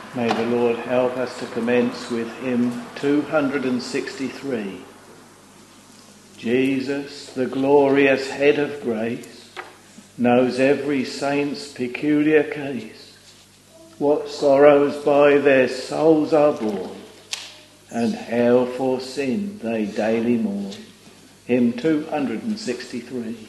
May the Lord help us to commence with hymn 263. Jesus, the glorious head of grace, knows every saint's peculiar case, what sorrows by their souls are borne, and how for sin they daily mourn. Hymn 263.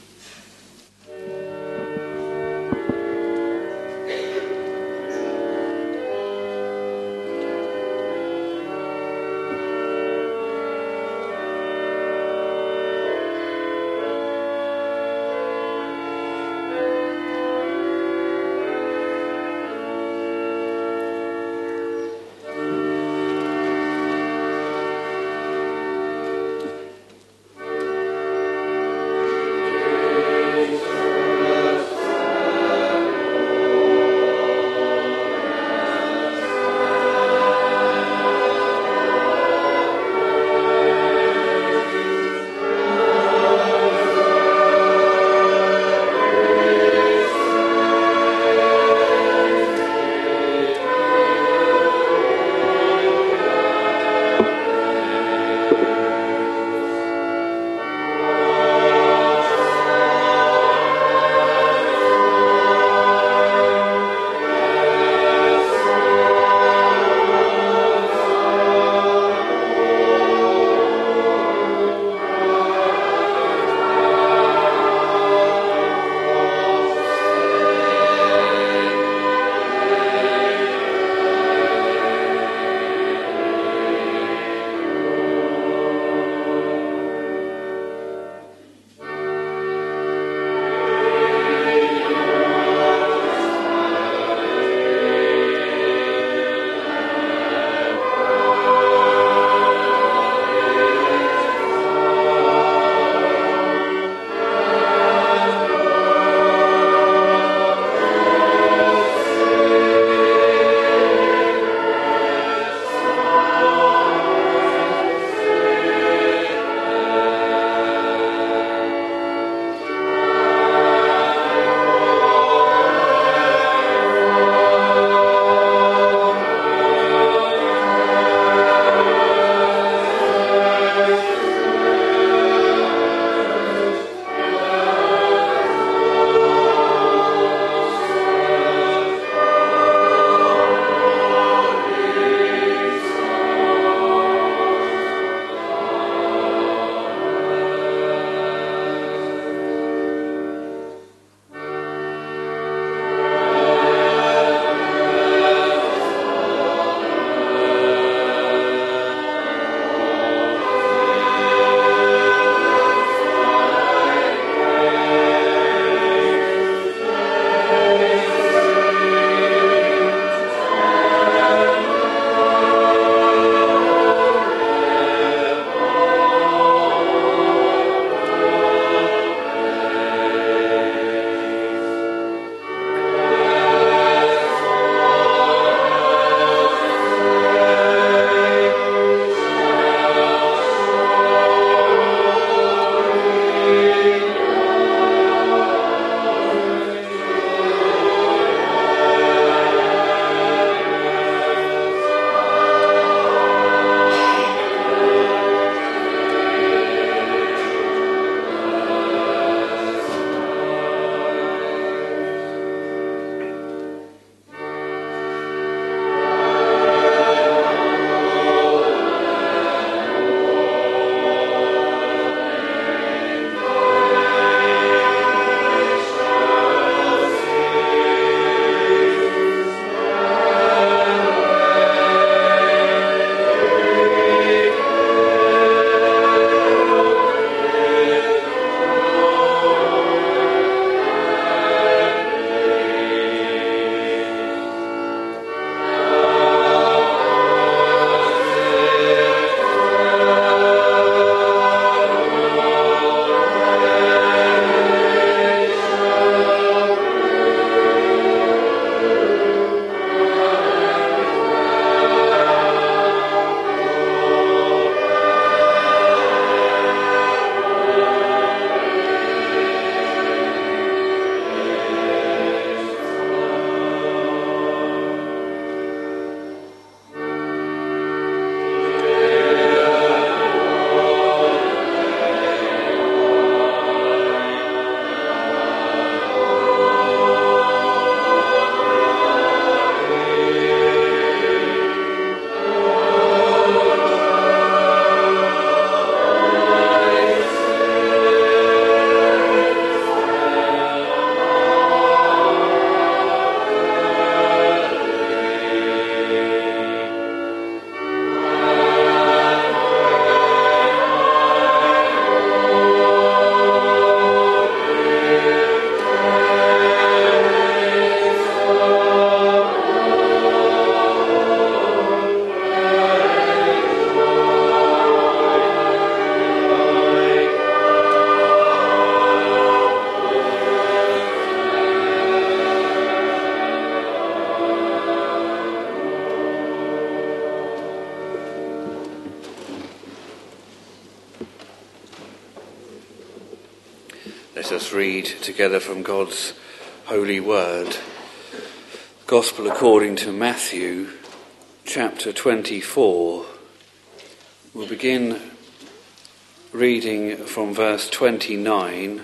Let us read together from God's holy word. Gospel according to Matthew, chapter 24. We'll begin reading from verse 29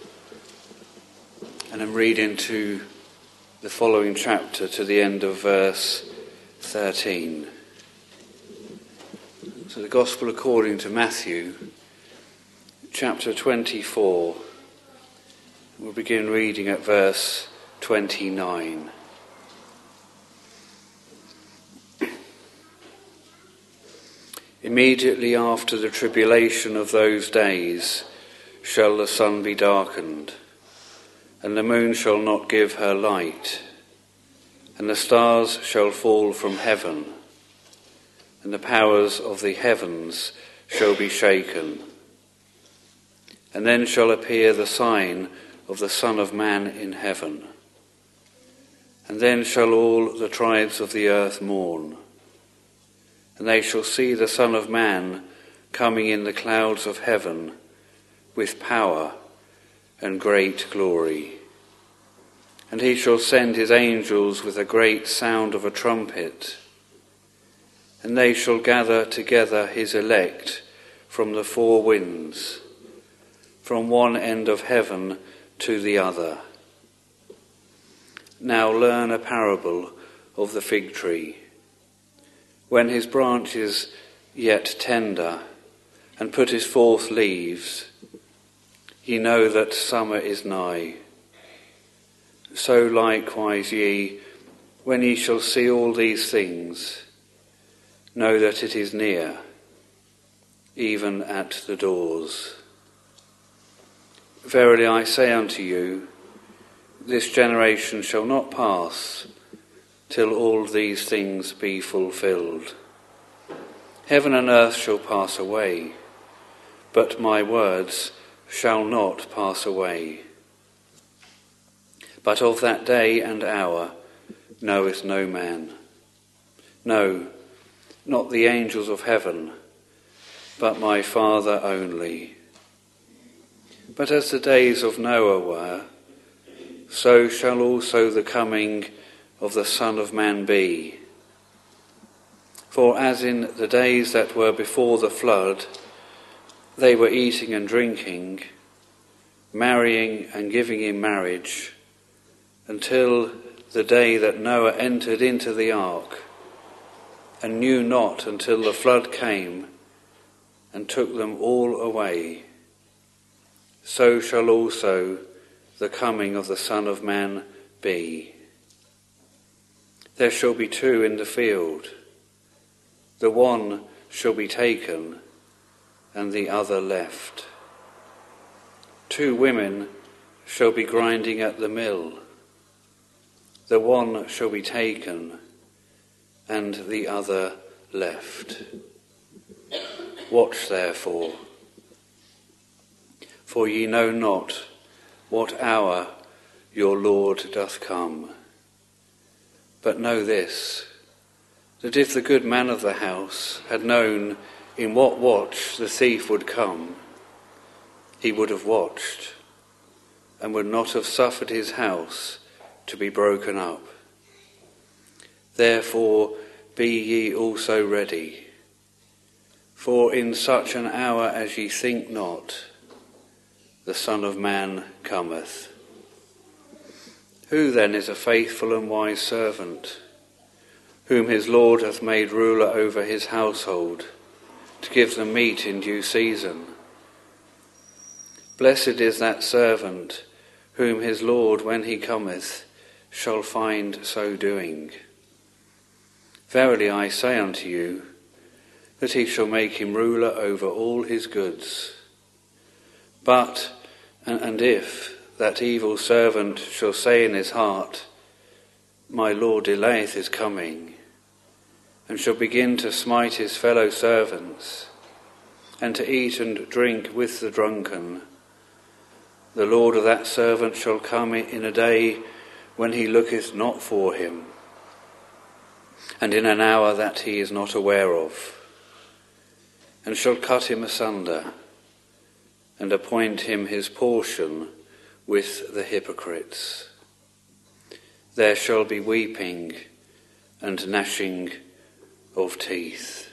and then read into the following chapter to the end of verse 13. So the Gospel according to Matthew, chapter 24. We'll begin reading at verse 29. Immediately after the tribulation of those days shall the sun be darkened, and the moon shall not give her light, and the stars shall fall from heaven, and the powers of the heavens shall be shaken. And then shall appear the sign of the Son of Man in heaven. And then shall all the tribes of the earth mourn, and they shall see the Son of Man coming in the clouds of heaven with power and great glory. And he shall send his angels with a great sound of a trumpet, and they shall gather together his elect from the four winds, from one end of heaven to the other. Now learn a parable of the fig tree. When his branch is yet tender and putteth forth leaves, ye know that summer is nigh. So likewise ye, when ye shall see all these things, know that it is near, even at the doors. Verily I say unto you, this generation shall not pass till all these things be fulfilled. Heaven and earth shall pass away, but my words shall not pass away. But of that day and hour knoweth no man, no, not the angels of heaven, but my Father only. But as the days of Noah were, so shall also the coming of the Son of Man be. For as in the days that were before the flood, they were eating and drinking, marrying and giving in marriage, until the day that Noah entered into the ark, and knew not until the flood came and took them all away. So shall also the coming of the Son of Man be. There shall be two in the field, the one shall be taken, and the other left. Two women shall be grinding at the mill, the one shall be taken, and the other left. Watch therefore, for ye know not what hour your Lord doth come. But know this, that if the good man of the house had known in what watch the thief would come, he would have watched, and would not have suffered his house to be broken up. Therefore be ye also ready, for in such an hour as ye think not, the Son of Man cometh. Who then is a faithful and wise servant, whom his Lord hath made ruler over his household, to give them meat in due season? Blessed is that servant, whom his Lord, when he cometh, shall find so doing. Verily I say unto you, that he shall make him ruler over all his goods. But, and if that evil servant shall say in his heart, my Lord delayeth his coming, and shall begin to smite his fellow servants, and to eat and drink with the drunken, the Lord of that servant shall come in a day when he looketh not for him, and in an hour that he is not aware of, and shall cut him asunder, and appoint him his portion with the hypocrites. There shall be weeping and gnashing of teeth.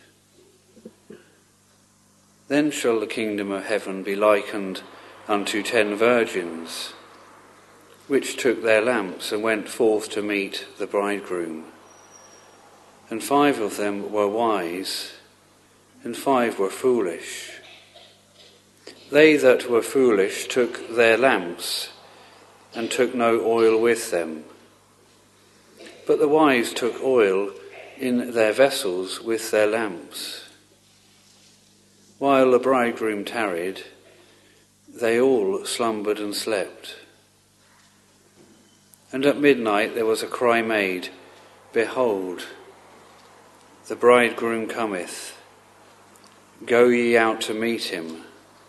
Then shall the kingdom of heaven be likened unto 10 virgins, which took their lamps and went forth to meet the bridegroom. And 5 of them were wise, and 5 were foolish. They that were foolish took their lamps, and took no oil with them. But the wise took oil in their vessels with their lamps. While the bridegroom tarried, they all slumbered and slept. And at midnight there was a cry made, Behold, the bridegroom cometh. Go ye out to meet him.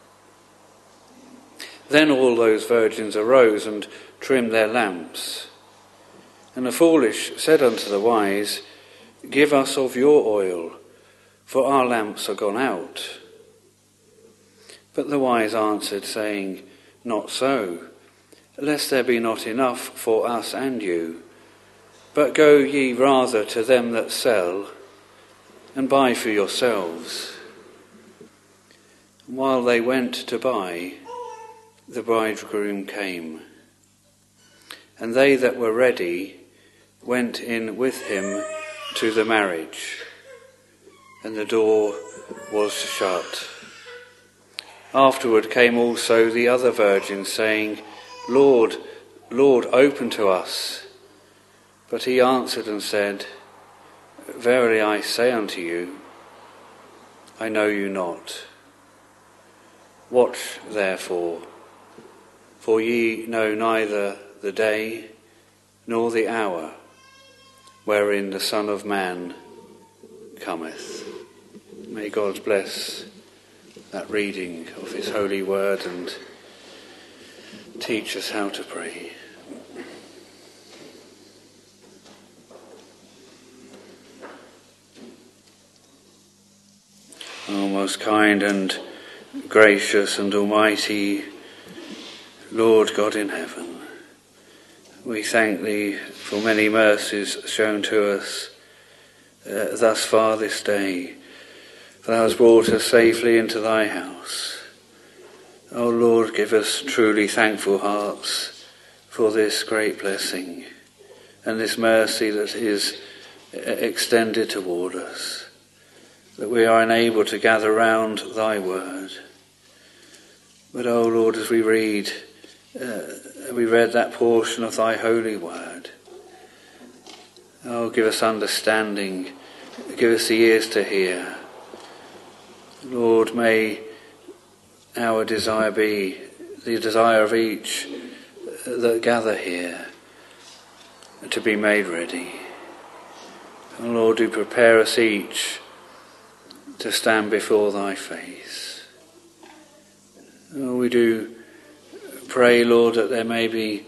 Then all those virgins arose and trimmed their lamps. And the foolish said unto the wise, Give us of your oil, for our lamps are gone out. But the wise answered, saying, Not so, lest there be not enough for us and you. But go ye rather to them that sell, and buy for yourselves. And while they went to buy, the bridegroom came. And they that were ready went in with him to the marriage, and the door was shut. Afterward came also the other virgins, saying, Lord, Lord, open to us. But he answered and said, Verily I say unto you, I know you not. Watch therefore, for ye know neither the day nor the hour wherein the Son of Man cometh. May God bless that reading of his holy word and teach us how to pray. O most kind and gracious and almighty Lord God in heaven, we thank thee for many mercies shown to us thus far this day, for thou hast brought us safely into thy house. O Lord, give us truly thankful hearts for this great blessing and this mercy that is extended toward us, that we are enabled to gather round thy word. But, O Lord, as we read that portion of thy holy word, oh, give us understanding, give us the ears to hear. Lord, may our desire be the desire of each that gather here to be made ready. And Lord, do prepare us each to stand before thy face. Oh, we do pray, Lord, that there may be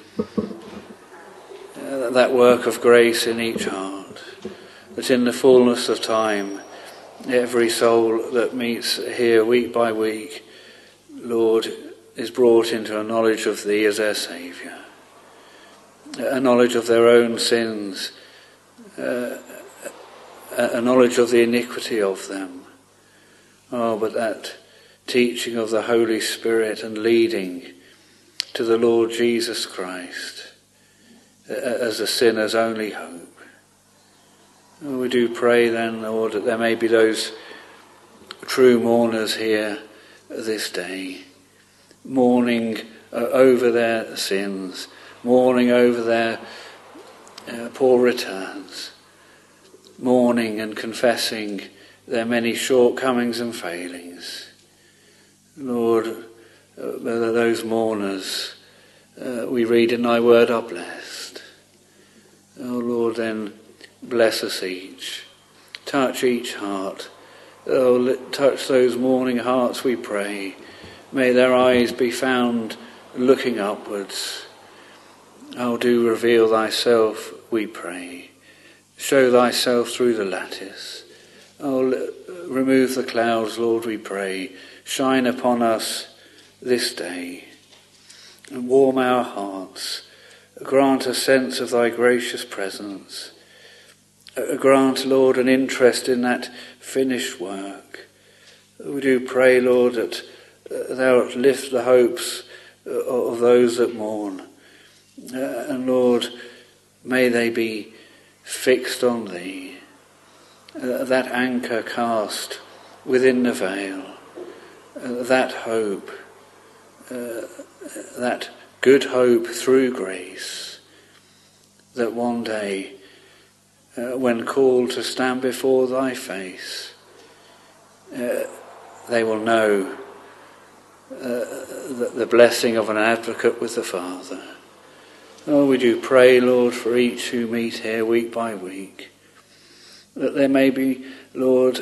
that work of grace in each heart, that in the fullness of time, every soul that meets here week by week, Lord, is brought into a knowledge of thee as their Saviour, a knowledge of their own sins, a knowledge of the iniquity of them. Oh, but that teaching of the Holy Spirit and leading to the Lord Jesus Christ as a sinner's only hope. Oh, we do pray then, Lord, that there may be those true mourners here this day, mourning over their sins, mourning over their poor returns, mourning and confessing their many shortcomings and failings. Lord, those mourners, we read in thy word, are blessed. Oh Lord, then bless us each. Touch each heart. Oh, touch those mourning hearts, we pray. May their eyes be found looking upwards. Oh, do reveal thyself, we pray. Show thyself through the lattice. Oh, remove the clouds, Lord, we pray. Shine upon us this day. and warm our hearts. Grant a sense of thy gracious presence. Grant, Lord, an interest in that finished work. We do pray, Lord, that thou lift the hopes of those that mourn. And Lord, may they be fixed on thee, that anchor cast within the veil, that hope, that good hope through grace, that one day, when called to stand before thy face, they will know the blessing of an advocate with the Father. Oh, we do pray, Lord, for each who meet here week by week, that there may be, Lord,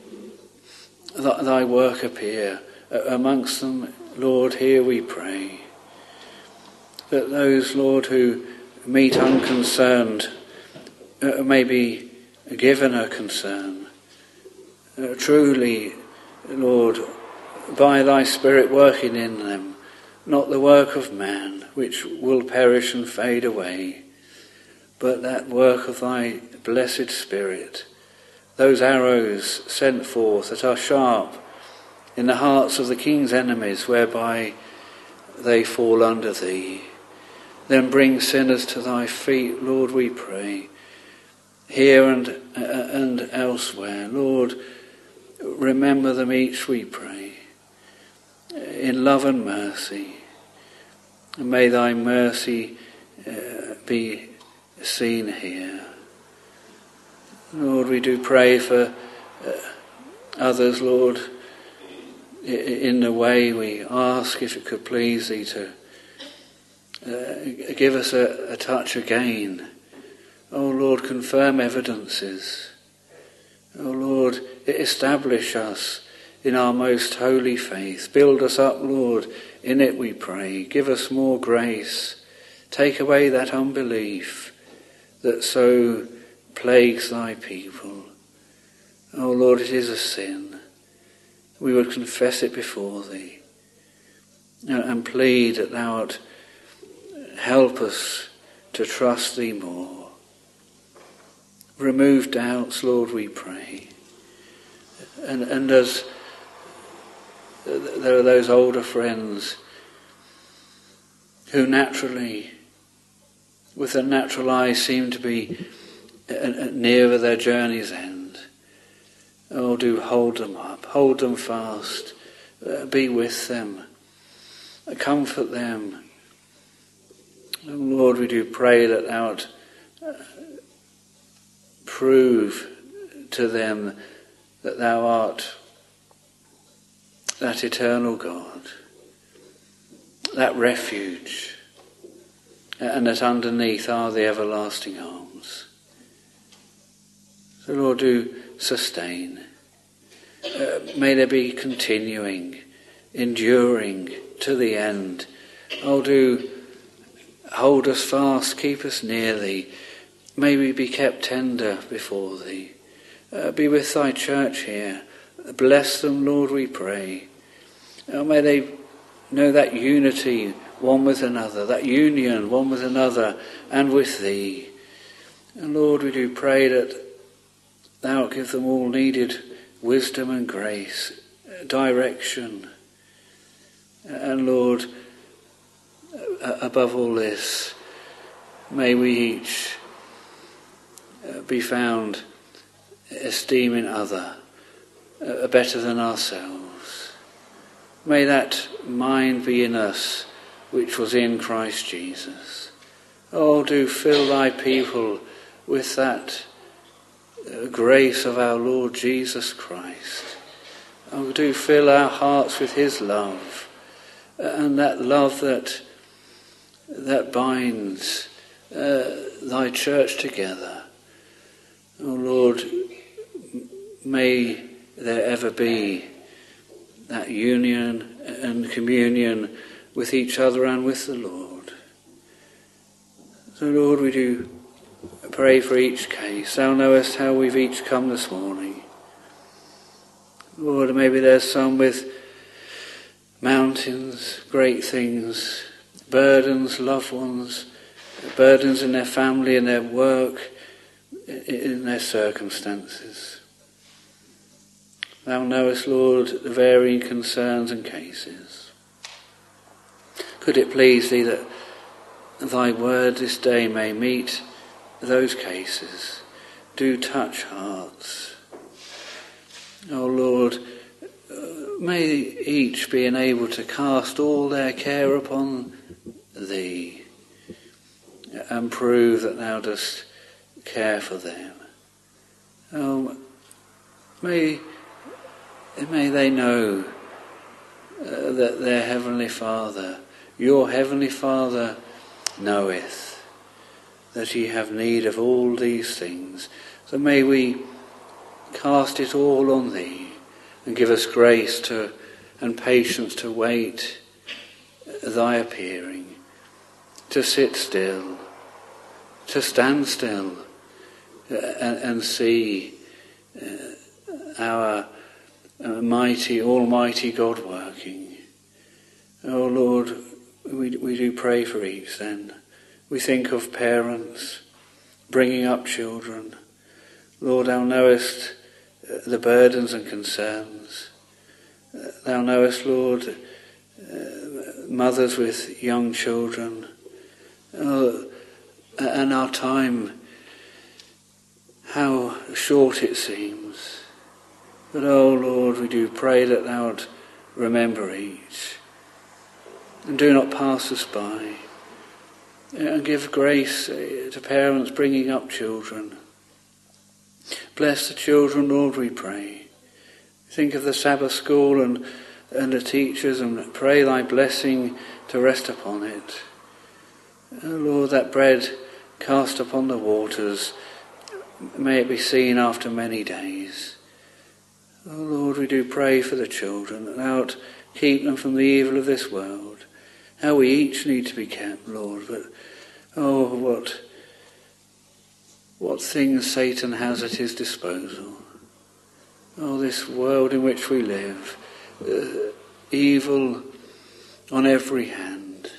thy work appear amongst them. Lord, here we pray. That those, Lord, who meet unconcerned may be given a concern. Truly, Lord, by thy Spirit working in them, not the work of man, which will perish and fade away, but that work of thy blessed Spirit, those arrows sent forth that are sharp in the hearts of the king's enemies, whereby they fall under thee. Then bring sinners to thy feet, Lord, we pray, here and elsewhere. Lord, remember them each, we pray, in love and mercy. And may thy mercy be seen here. Lord, we do pray for others, Lord, in the way we ask, if it could please thee, to give us a touch again. Oh Lord, confirm evidences. Oh Lord, establish us in our most holy faith. Build us up, Lord, in it we pray. Give us more grace. Take away that unbelief that so plagues thy people. Oh Lord, it is a sin. We would confess it before thee and plead that thou art help us to trust thee more. Remove doubts, Lord, we pray. And as there are those older friends who naturally, with their natural eyes, seem to be nearer their journey's end. Oh, do hold them up, hold them fast, be with them, comfort them. And Lord, we do pray that thou art prove to them that thou art that eternal God, that refuge, and that underneath are the everlasting arms. So Lord, do sustain. May there be continuing, enduring to the end. Oh, do hold us fast, keep us near thee. May we be kept tender before thee. Be with thy church here. Bless them, Lord, we pray. May they know that unity one with another, that union one with another and with thee. And Lord, we do pray that thou give them all needed wisdom and grace, direction. And Lord, above all this, may we each be found esteeming other better than ourselves. May that mind be in us which was in Christ Jesus. Oh, do fill thy people with that grace of our Lord Jesus Christ. Oh, do fill our hearts with his love, and that love that binds thy church together. Oh Lord, may there ever be that union and communion with each other and with the Lord. So Lord, we do pray for each case. Thou knowest how we've each come this morning. Lord, maybe there's some with mountains, great things burdens, loved ones, burdens in their family, in their work, in their circumstances. Thou knowest, Lord, the varying concerns and cases. Could it please thee that thy word this day may meet those cases? Do touch hearts. O Lord, may each be enabled to cast all their care upon thee and prove that thou dost care for them. Oh, may they know that their Heavenly Father, your Heavenly Father, knoweth that ye have need of all these things. So may we cast it all on thee and give us grace and patience to wait thy appearing, to sit still, to stand still, and see our almighty God working. Oh Lord, we do pray for each then. We think of parents bringing up children. Lord, thou knowest the burdens and concerns. Thou knowest, Lord, mothers with young children. And our time, how short it seems. But, oh Lord, we do pray that thou would remember each. And do not pass us by. And give grace to parents bringing up children. Bless the children, Lord, we pray. Think of the Sabbath school and the teachers, and pray thy blessing to rest upon it. Oh Lord, that bread cast upon the waters, may it be seen after many days. Oh Lord, we do pray for the children, that thou wilt keep them from the evil of this world. How we each need to be kept, Lord, but oh, what things Satan has at his disposal. Oh, this world in which we live, evil on every hand.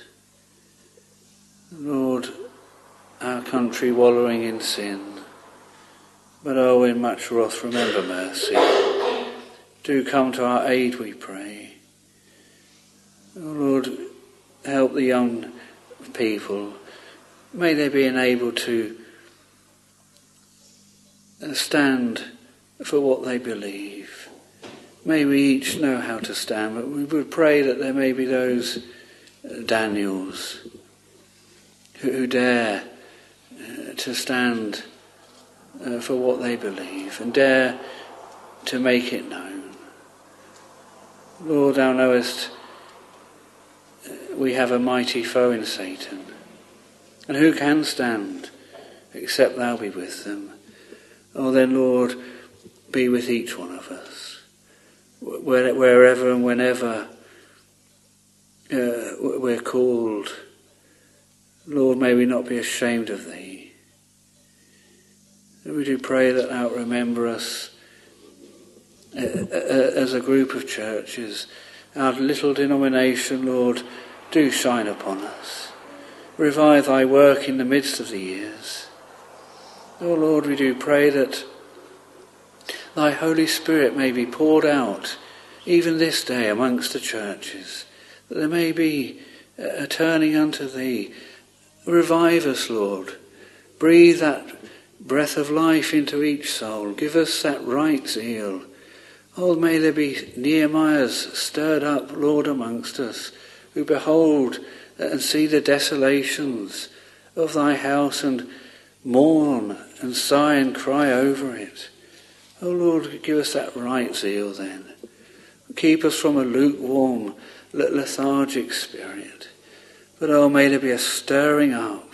Lord, our country wallowing in sin, but oh, in much wrath remember mercy. Do come to our aid, we pray. Oh Lord, help the young people. May they be enabled to stand for what they believe. May we each know how to stand, but we would pray that there may be those Daniels who dare to stand for what they believe and dare to make it known. Lord, thou knowest we have a mighty foe in Satan, and who can stand except thou be with them? Oh, then, Lord, be with each one of us, wherever and whenever we're called. Lord, may we not be ashamed of thee. We do pray that thou remember us as a group of churches. Our little denomination, Lord, do shine upon us. Revive thy work in the midst of the years. Oh Lord, we do pray that thy Holy Spirit may be poured out even this day amongst the churches, that there may be a turning unto thee. Revive us, Lord. Breathe that breath of life into each soul. Give us that right zeal. Oh, may there be Nehemiahs stirred up, Lord, amongst us, who behold and see the desolations of thy house and mourn and sigh and cry over it. Oh Lord, give us that right zeal then. Keep us from a lukewarm, lethargic spirit. But oh, may there be a stirring up.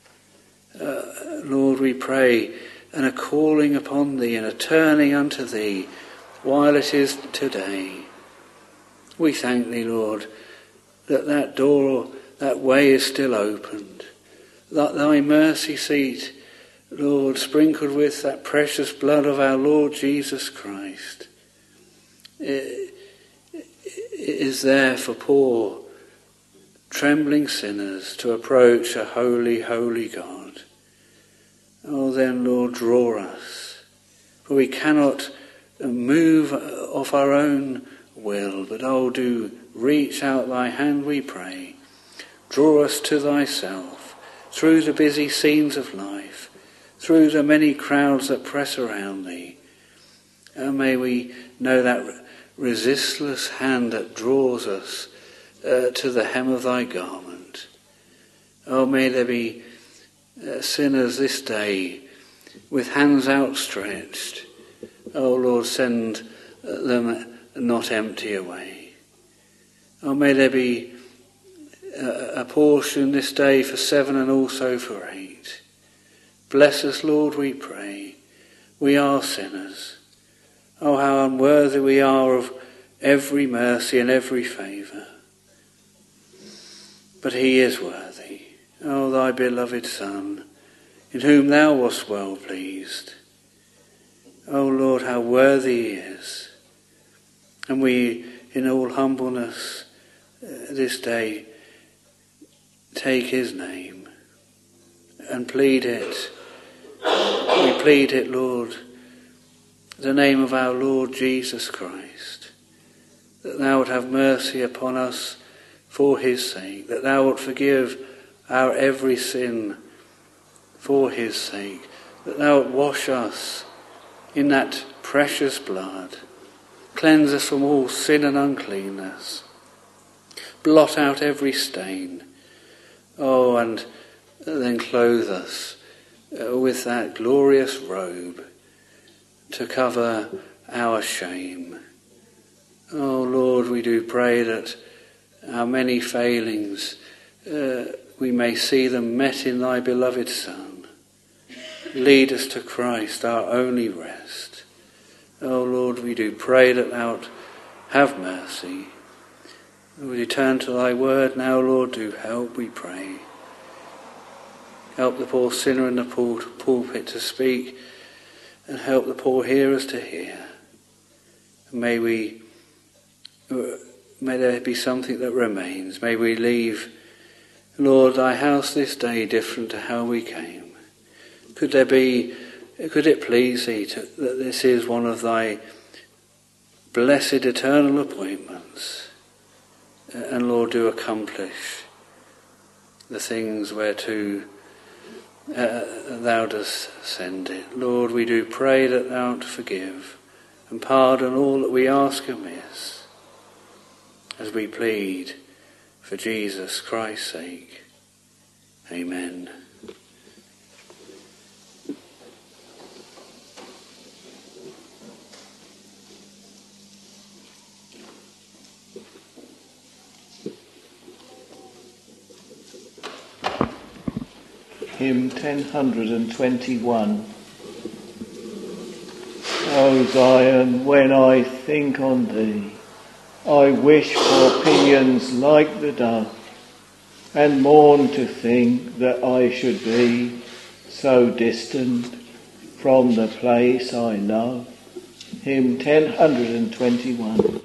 Lord, we pray, and a calling upon thee and a turning unto thee while it is today. We thank thee, Lord, that door, that way is still opened. That thy mercy seat, Lord, sprinkled with that precious blood of our Lord Jesus Christ, is there for poor, trembling sinners to approach a holy, holy God. Oh, then, Lord, draw us, for we cannot move of our own will, but oh, do reach out thy hand, we pray. Draw us to thyself, through the busy scenes of life, through the many crowds that press around thee. And may we know that resistless hand that draws us to the hem of thy garment. Oh, may there be sinners this day with hands outstretched. Oh, Lord, send them not empty away. Oh, may there be a portion this day for 7 and also for 8. Bless us, Lord, we pray. We are sinners. Oh, how unworthy we are of every mercy and every favour. But he is worthy. Oh, thy beloved Son, in whom thou wast well pleased. Oh, Lord, how worthy he is. And we, in all humbleness, this day, take his name and plead it. We plead it, Lord, the name of our Lord Jesus Christ, that thou would have mercy upon us for his sake, that thou wilt forgive our every sin for his sake, that thou wilt wash us in that precious blood, cleanse us from all sin and uncleanness, blot out every stain, oh, and then clothe us with that glorious robe to cover our shame. Oh, Lord, we do pray that our many failings, we may see them met in thy beloved Son. Lead us to Christ, our only rest. Oh, Lord, we do pray that thou wilt have mercy. We turn to thy word now, Lord, do help, we pray. Help the poor sinner in the pulpit to speak, and help the poor hearers to hear. May there be something that remains. May we leave, Lord, thy house this day different to how we came. Could it please thee that this is one of thy blessed eternal appointments? And Lord, do accomplish the things whereto thou dost send it. Lord, we do pray that thou wilt forgive and pardon all that we ask amiss, as we plead for Jesus Christ's sake. Amen. Hymn 1021. O Zion, when I think on thee, I wish for pinions like the dove, and mourn to think that I should be so distant from the place I love. Hymn 1021.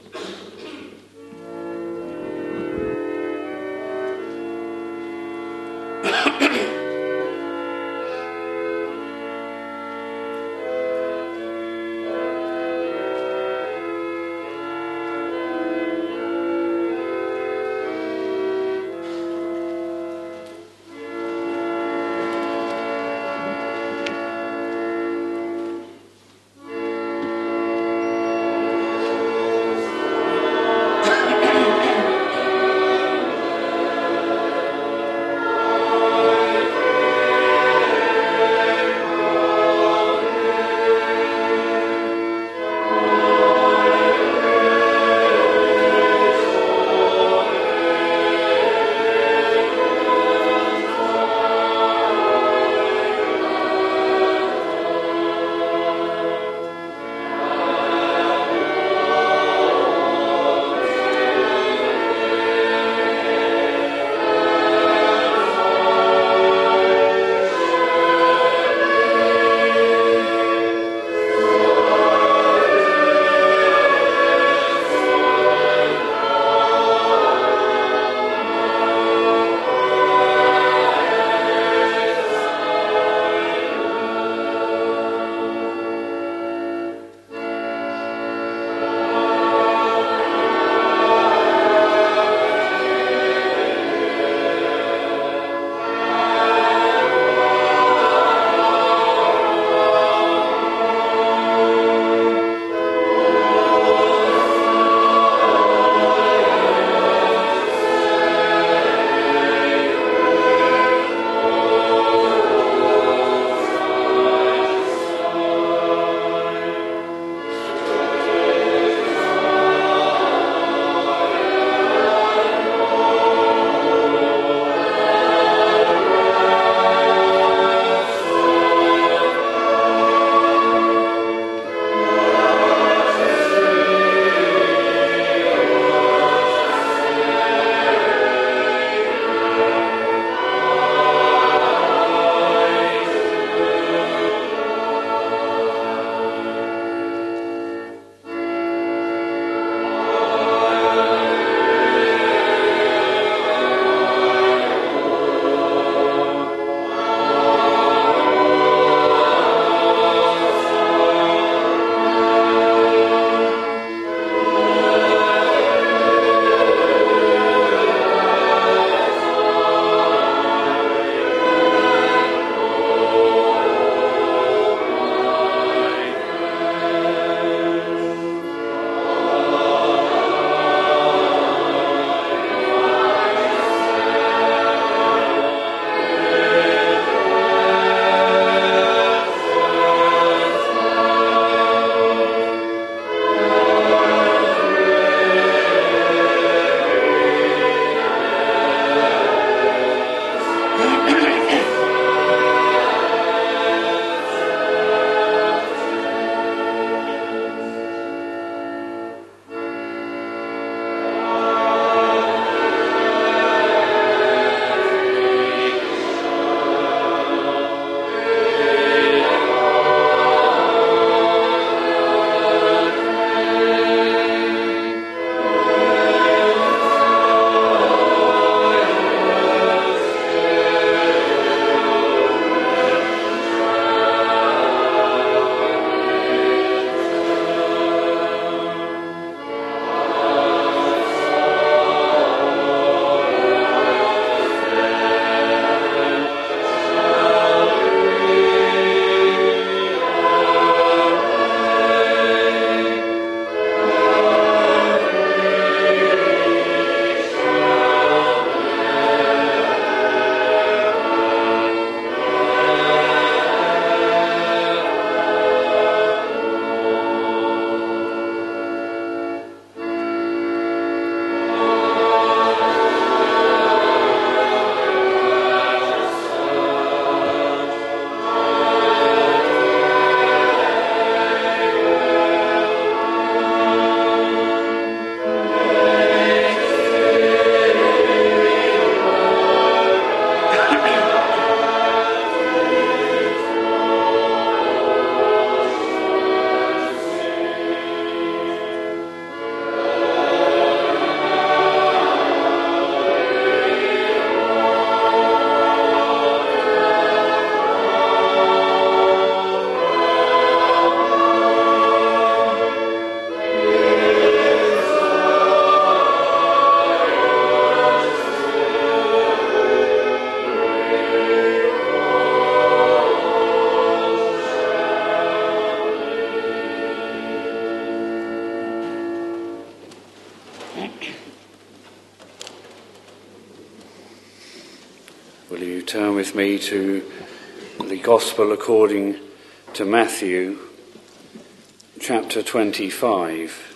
turn with me to the Gospel according to Matthew, chapter 25.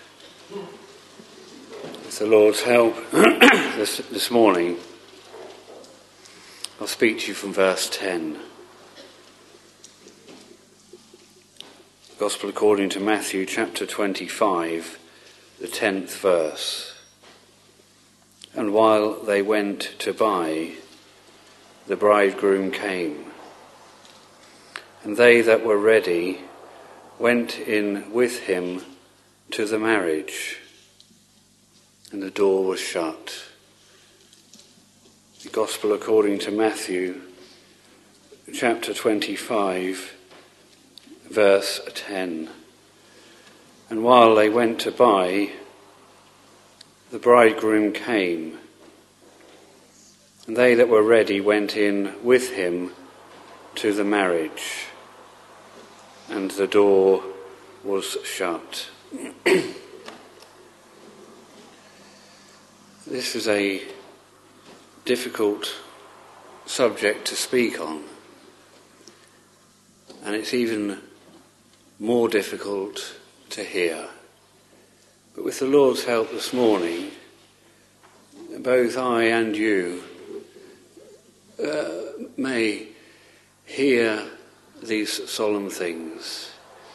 With the Lord's help this morning, I'll speak to you from verse 10. Gospel according to Matthew, chapter 25, the 10th verse. And while they went to buy, the bridegroom came. And they that were ready went in with him to the marriage, and the door was shut. The Gospel according to Matthew, chapter 25, verse 10. And while they went to buy, the bridegroom came, and they that were ready went in with him to the marriage, and the door was shut. This is a difficult subject to speak on, and it's even more difficult to hear. But with the Lord's help this morning, both I and you may hear these solemn things.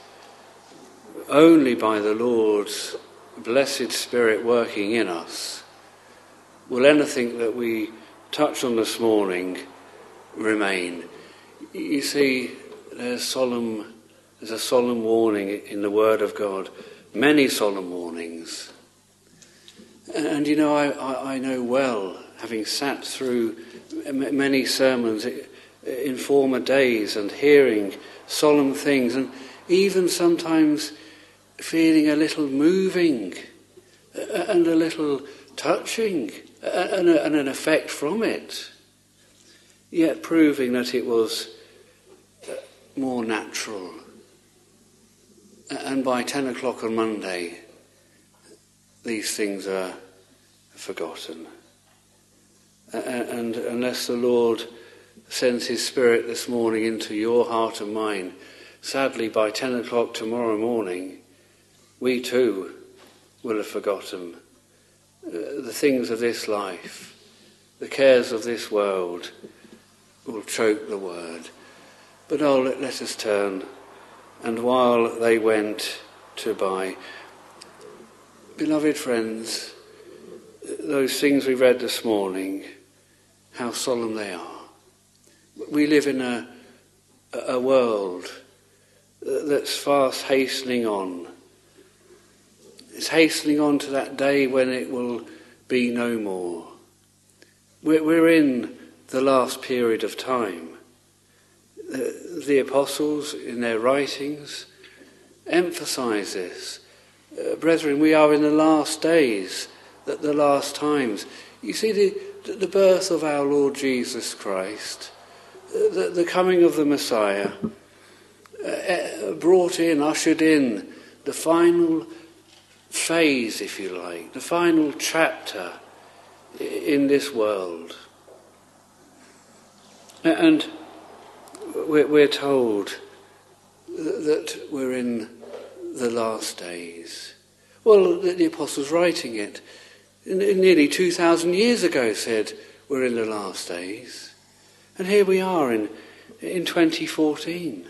Only by the Lord's blessed Spirit working in us will anything that we touch on this morning remain. You see, there's a solemn warning in the Word of God. Many solemn warnings. And you know, I know well, having sat through many sermons in former days and hearing solemn things, and even sometimes feeling a little moving and a little touching and an effect from it, yet proving that it was more natural. And by 10 o'clock on Monday, these things are forgotten. And unless the Lord sends his Spirit this morning into your heart and mine, sadly by 10 o'clock tomorrow morning, we too will have forgotten the things of this life. The cares of this world will choke the word. But let us turn. And while they went to buy, beloved friends, those things we read this morning, how solemn they are. We live in a world that's fast hastening on. It's hastening on to that day when it will be no more. We're in the last period of time. The apostles, in their writings, emphasize this. Brethren, we are in the last days, the last times. You see, the birth of our Lord Jesus Christ, the coming of the Messiah, ushered in the final phase, if you like, the final chapter in this world. And we're told that we're in the last days. Well, the apostles writing it nearly 2,000 years ago said we're in the last days. And here we are in 2014.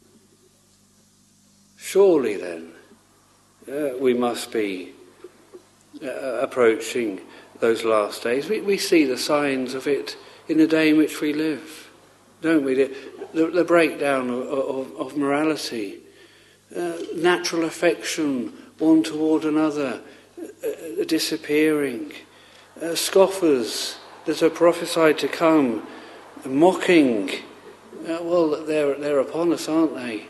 Surely then, we must be approaching those last days. We see the signs of it in the day in which we live, don't we? The breakdown of morality, natural affection one toward another, disappearing, scoffers that are prophesied to come, mocking. Well, they're upon us, aren't they?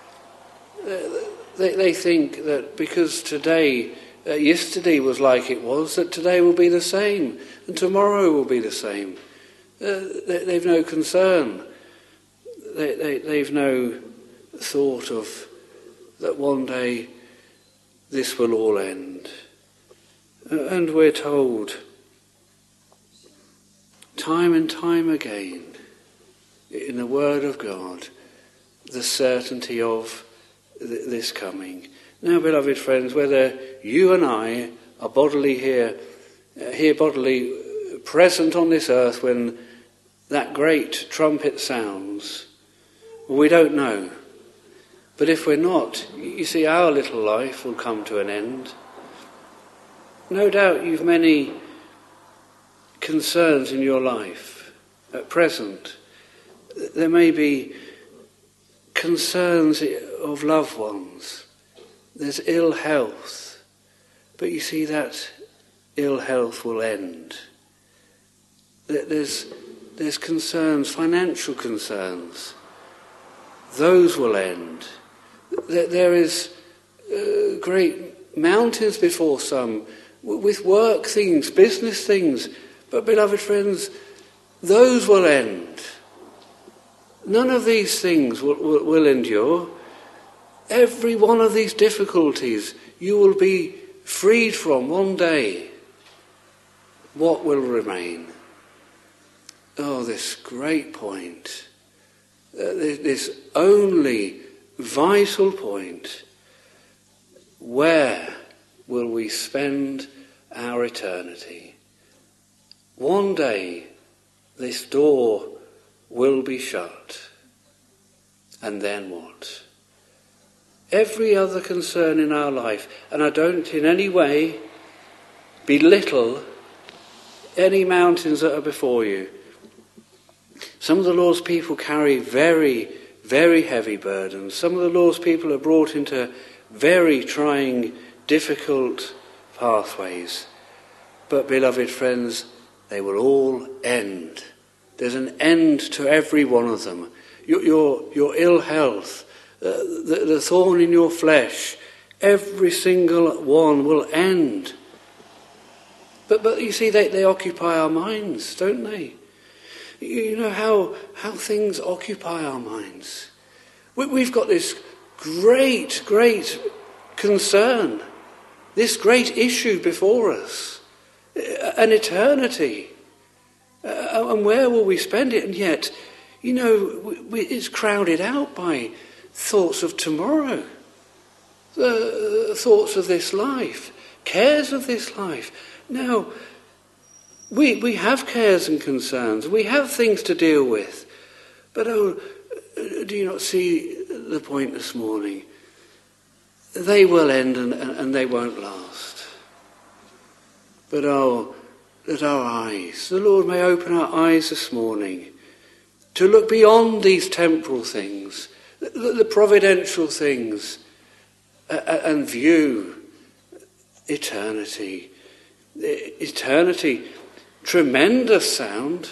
They think that because yesterday was like it was, that today will be the same, and tomorrow will be the same. They've no concern. They've no thought of that one day this will all end. And we're told time and time again in the Word of God, the certainty of this coming. Now, beloved friends, whether you and I are bodily here bodily present on this earth when that great trumpet sounds, we don't know. But if we're not, you see, our little life will come to an end. No doubt you've many concerns in your life at present. There may be concerns of loved ones. There's ill health. But you see, that ill health will end. There's concerns, financial concerns. Those will end. There is great mountains before some, with work things, business things. But, beloved friends, those will end. None of these things will endure. Every one of these difficulties you will be freed from one day. What will remain? Oh, this great point. This only vital point. Where will we spend our eternity? One day this door will be shut. And then what? Every other concern in our life, and I don't in any way belittle any mountains that are before you. Some of the Lord's people carry very, very heavy burdens. Some of the Lord's people are brought into very trying, difficult pathways. But, beloved friends, they will all end. There's an end to every one of them. Your ill health, the thorn in your flesh, every single one will end. But you see, they occupy our minds, don't they? You know how things occupy our minds. We've got this great, great concern, this great issue before us, an eternity. And where will we spend it? And yet, you know, it's crowded out by thoughts of tomorrow, the thoughts of this life, cares of this life. Now, we have cares and concerns. We have things to deal with. But do you not see the point this morning? They will end and they won't last. But that our eyes, the Lord may open our eyes this morning to look beyond these temporal things, the providential things, and view eternity. Eternity, tremendous sound,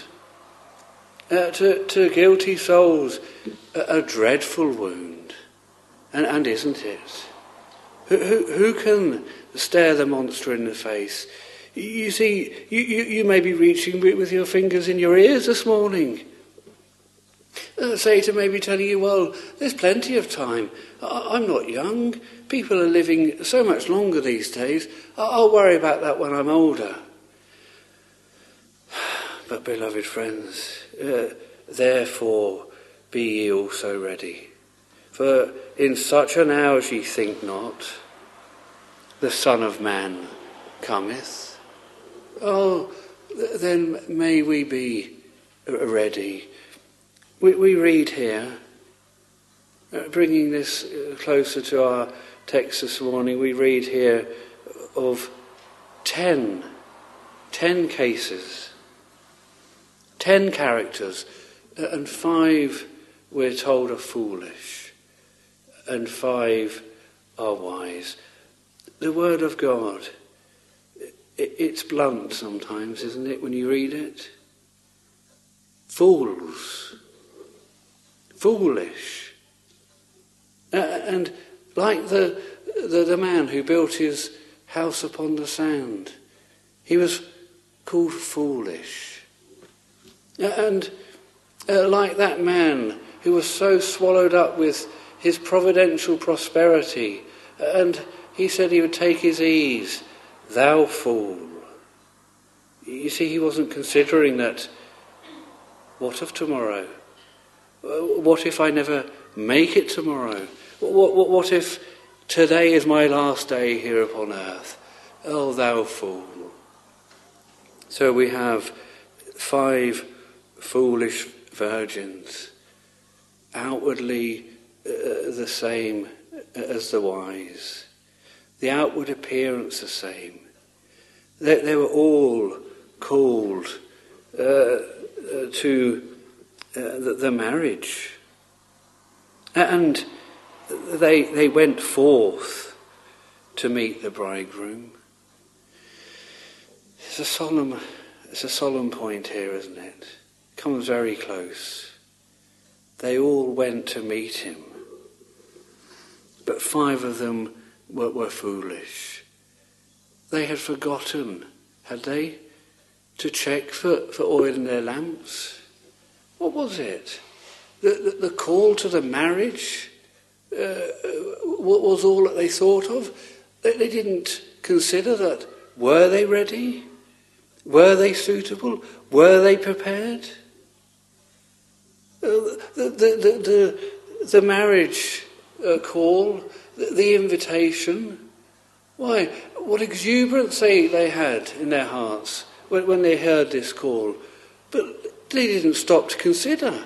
to guilty souls, a dreadful wound. And isn't it? Who can stare the monster in the face? You see, you may be reaching with your fingers in your ears this morning. Satan may be telling you, well, there's plenty of time. I'm not young. People are living so much longer these days. I'll worry about that when I'm older. But, beloved friends, therefore be ye also ready. For in such an hour as ye think not, the Son of Man cometh. Oh, then may we be ready. We read here, bringing this closer to our text this morning, we read here of 10 cases, 10 characters, and 5 we're told are foolish, and 5 are wise. The Word of God, it's blunt sometimes, isn't it, when you read it? Fools. Foolish. And like the man who built his house upon the sand, he was called foolish. And like that man who was so swallowed up with his providential prosperity, and he said he would take his ease, thou fool. You see, he wasn't considering that, what of tomorrow? What if I never make it tomorrow? What if today is my last day here upon earth? Oh, thou fool. So we have 5 foolish virgins, outwardly the same as the wise. The outward appearance the same. They were all called to the marriage. And they went forth to meet the bridegroom. It's a solemn point here, isn't it? Comes very close. They all went to meet him. But 5 of them were foolish. They had forgotten, had they, to check for oil in their lamps? What was it? The call to the marriage was all that they thought of? They didn't consider that. Were they ready? Were they suitable? Were they prepared? The marriage call, the invitation, why, what exuberance they had in their hearts when they heard this call. But they didn't stop to consider,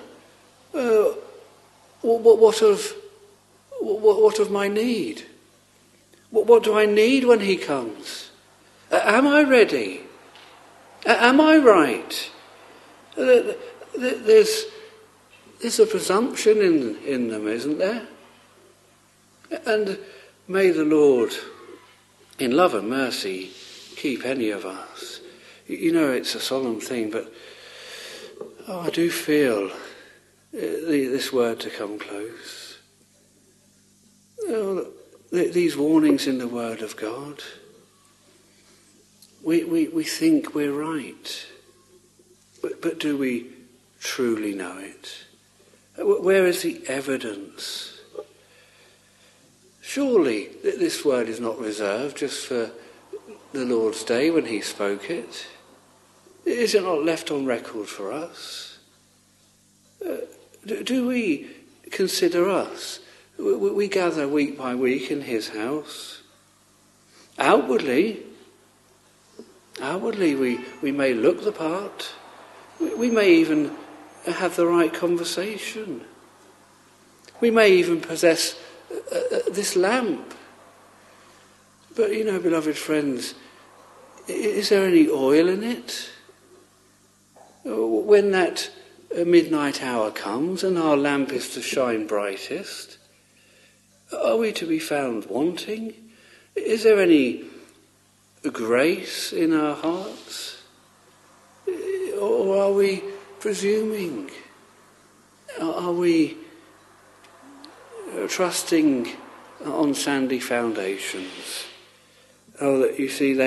what of my need? What do I need when he comes? Am I ready? Am I right? There's a presumption in them, isn't there? And may the Lord, in love and mercy, keep any of us. You know, it's a solemn thing, but I do feel this word to come close. These warnings in the Word of God. We think we're right, but do we truly know it? Where is the evidence? Surely this word is not reserved just for the Lord's Day when he spoke it. Is it not left on record for us? Do we consider us? We gather week by week in his house. Outwardly we may look the part. We may even have the right conversation. We may even possess this lamp. But you know, beloved friends, is there any oil in it? When that midnight hour comes and our lamp is to shine brightest, are we to be found wanting? Is there any grace in our hearts? Or are we presuming? Are we trusting on sandy foundations? Oh, that you see,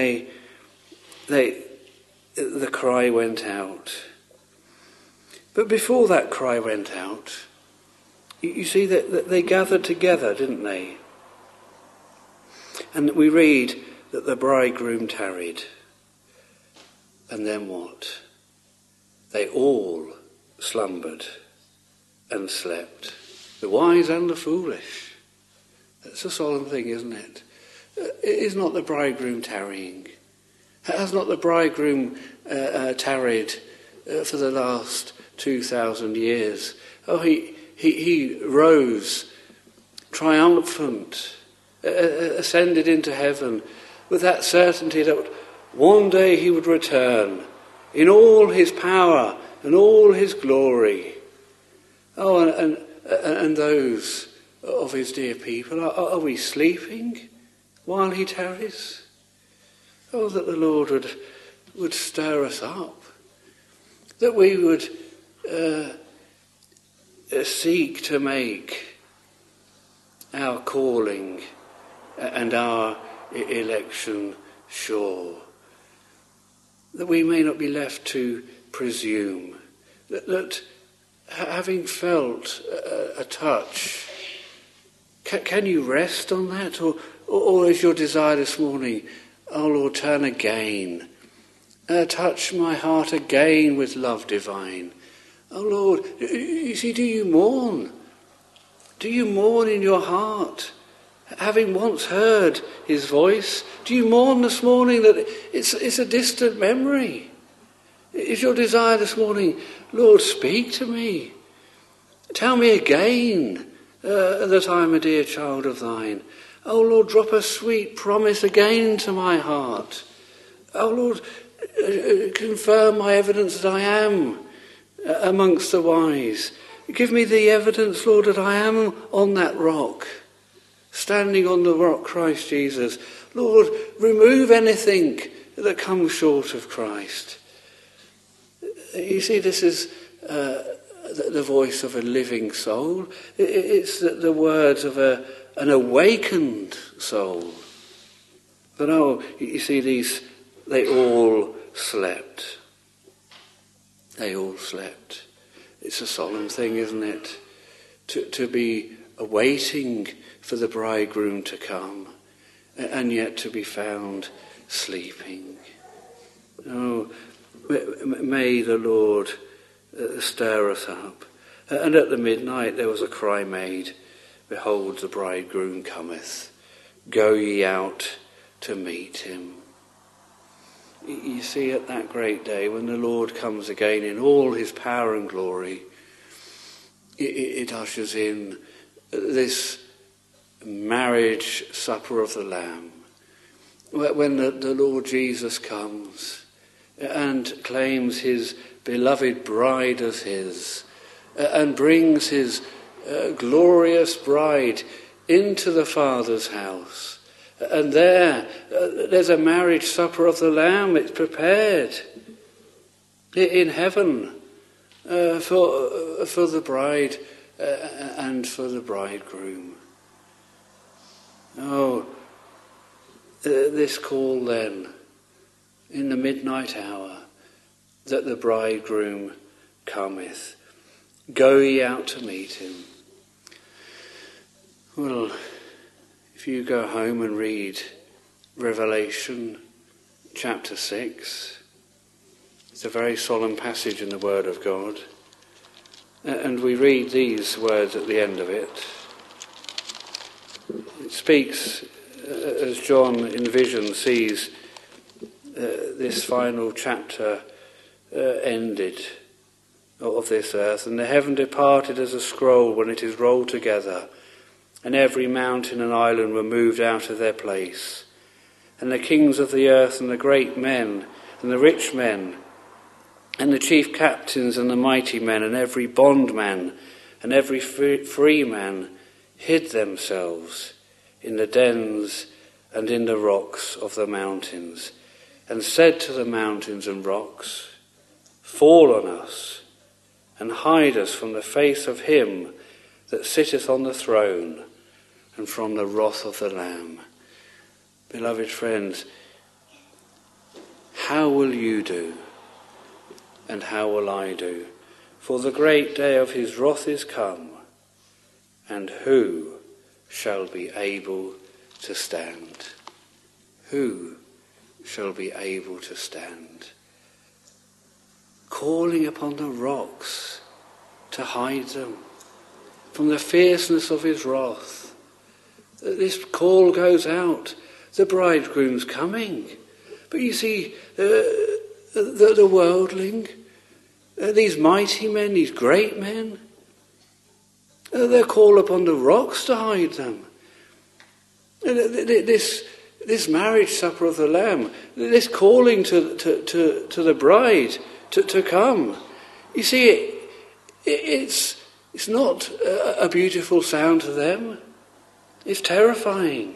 the cry went out. But before that cry went out, you see that they gathered together, didn't they? And we read that the bridegroom tarried. And then what? They all slumbered and slept. The wise and the foolish. That's a solemn thing, isn't it? Is not the bridegroom tarrying? Has not the bridegroom tarried for the last 2,000 years? Oh, he rose triumphant, ascended into heaven with that certainty that one day he would return in all his power and all his glory. Oh, and those of his dear people, are we sleeping while he tarries? Oh, that the Lord would stir us up, that we would seek to make our calling and our election sure, that we may not be left to presume, that having felt a touch, can you rest on that? Or is your desire this morning, oh Lord, turn again, touch my heart again with love divine. Oh Lord, you see, do you mourn? Do you mourn in your heart, having once heard his voice? Do you mourn this morning that it's a distant memory? Is your desire this morning, Lord, speak to me? Tell me again that I am a dear child of thine. Oh Lord, drop a sweet promise again into my heart. Oh Lord, confirm my evidence that I am amongst the wise. Give me the evidence, Lord, that I am on that rock, standing on the rock, Christ Jesus. Lord, remove anything that comes short of Christ. You see, this is the voice of a living soul. It's the words of an awakened soul. But you see, they all slept. They all slept. It's a solemn thing, isn't it? To be awaiting for the bridegroom to come, and yet to be found sleeping. Oh, may the Lord stir us up. And at the midnight there was a cry made, behold, the bridegroom cometh. Go ye out to meet him. You see, at that great day, when the Lord comes again in all his power and glory, it ushers in this marriage supper of the Lamb, when the Lord Jesus comes and claims his beloved bride as his, and brings his glorious bride into the Father's house. And there's a marriage supper of the Lamb. It's prepared in heaven for the bride and for the bridegroom. Oh, this call then, in the midnight hour, that the bridegroom cometh. Go ye out to meet him. Well, if you go home and read Revelation chapter 6, it's a very solemn passage in the Word of God. And we read these words at the end of it. It speaks, as John in vision sees this final chapter ended of this earth, and the heaven departed as a scroll when it is rolled together, and every mountain and island were moved out of their place. And the kings of the earth and the great men and the rich men and the chief captains and the mighty men and every bondman and every free man hid themselves in the dens and in the rocks of the mountains, and said to the mountains and rocks, fall on us and hide us from the face of him that sitteth on the throne and from the wrath of the Lamb. Beloved friends, how will you do? And how will I do? For the great day of his wrath is come, and who shall be able to stand? Who shall be able to stand? Calling upon the rocks to hide them from the fierceness of his wrath. This call goes out. The bridegroom's coming. But you see, the worldling, these mighty men, these great men, they call upon the rocks to hide them. This marriage supper of the Lamb, this calling to the bride to come. You see, it's not a beautiful sound to them. It's terrifying.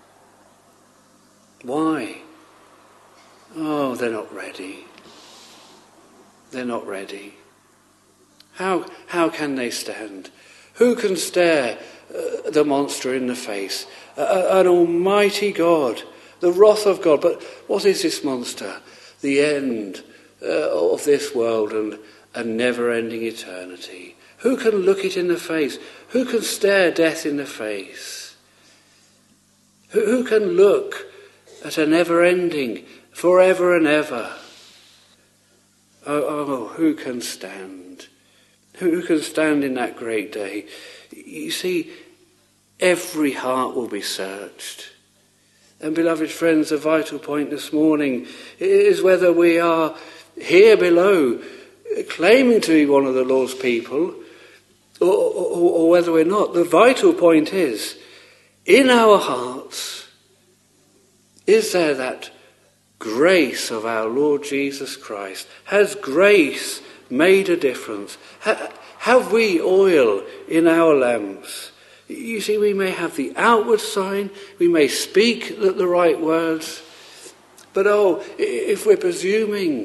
Why? Oh, they're not ready. They're not ready. How can they stand? Who can stare the monster in the face? An almighty God, the wrath of God. But what is this monster? The end of this world and a never-ending eternity. Who can look it in the face? Who can stare death in the face? Who can look at a never-ending, forever and ever? Oh, who can stand? who can stand in that great day. You see, every heart will be searched. And beloved friends, the vital point this morning is whether we are here below claiming to be one of the Lord's people or whether we're not. The vital point is, in our hearts, is there that grace of our Lord Jesus Christ? Has grace made a difference? Have we oil in our lamps? You see, we may have the outward sign, we may speak the right words, but if we're presuming,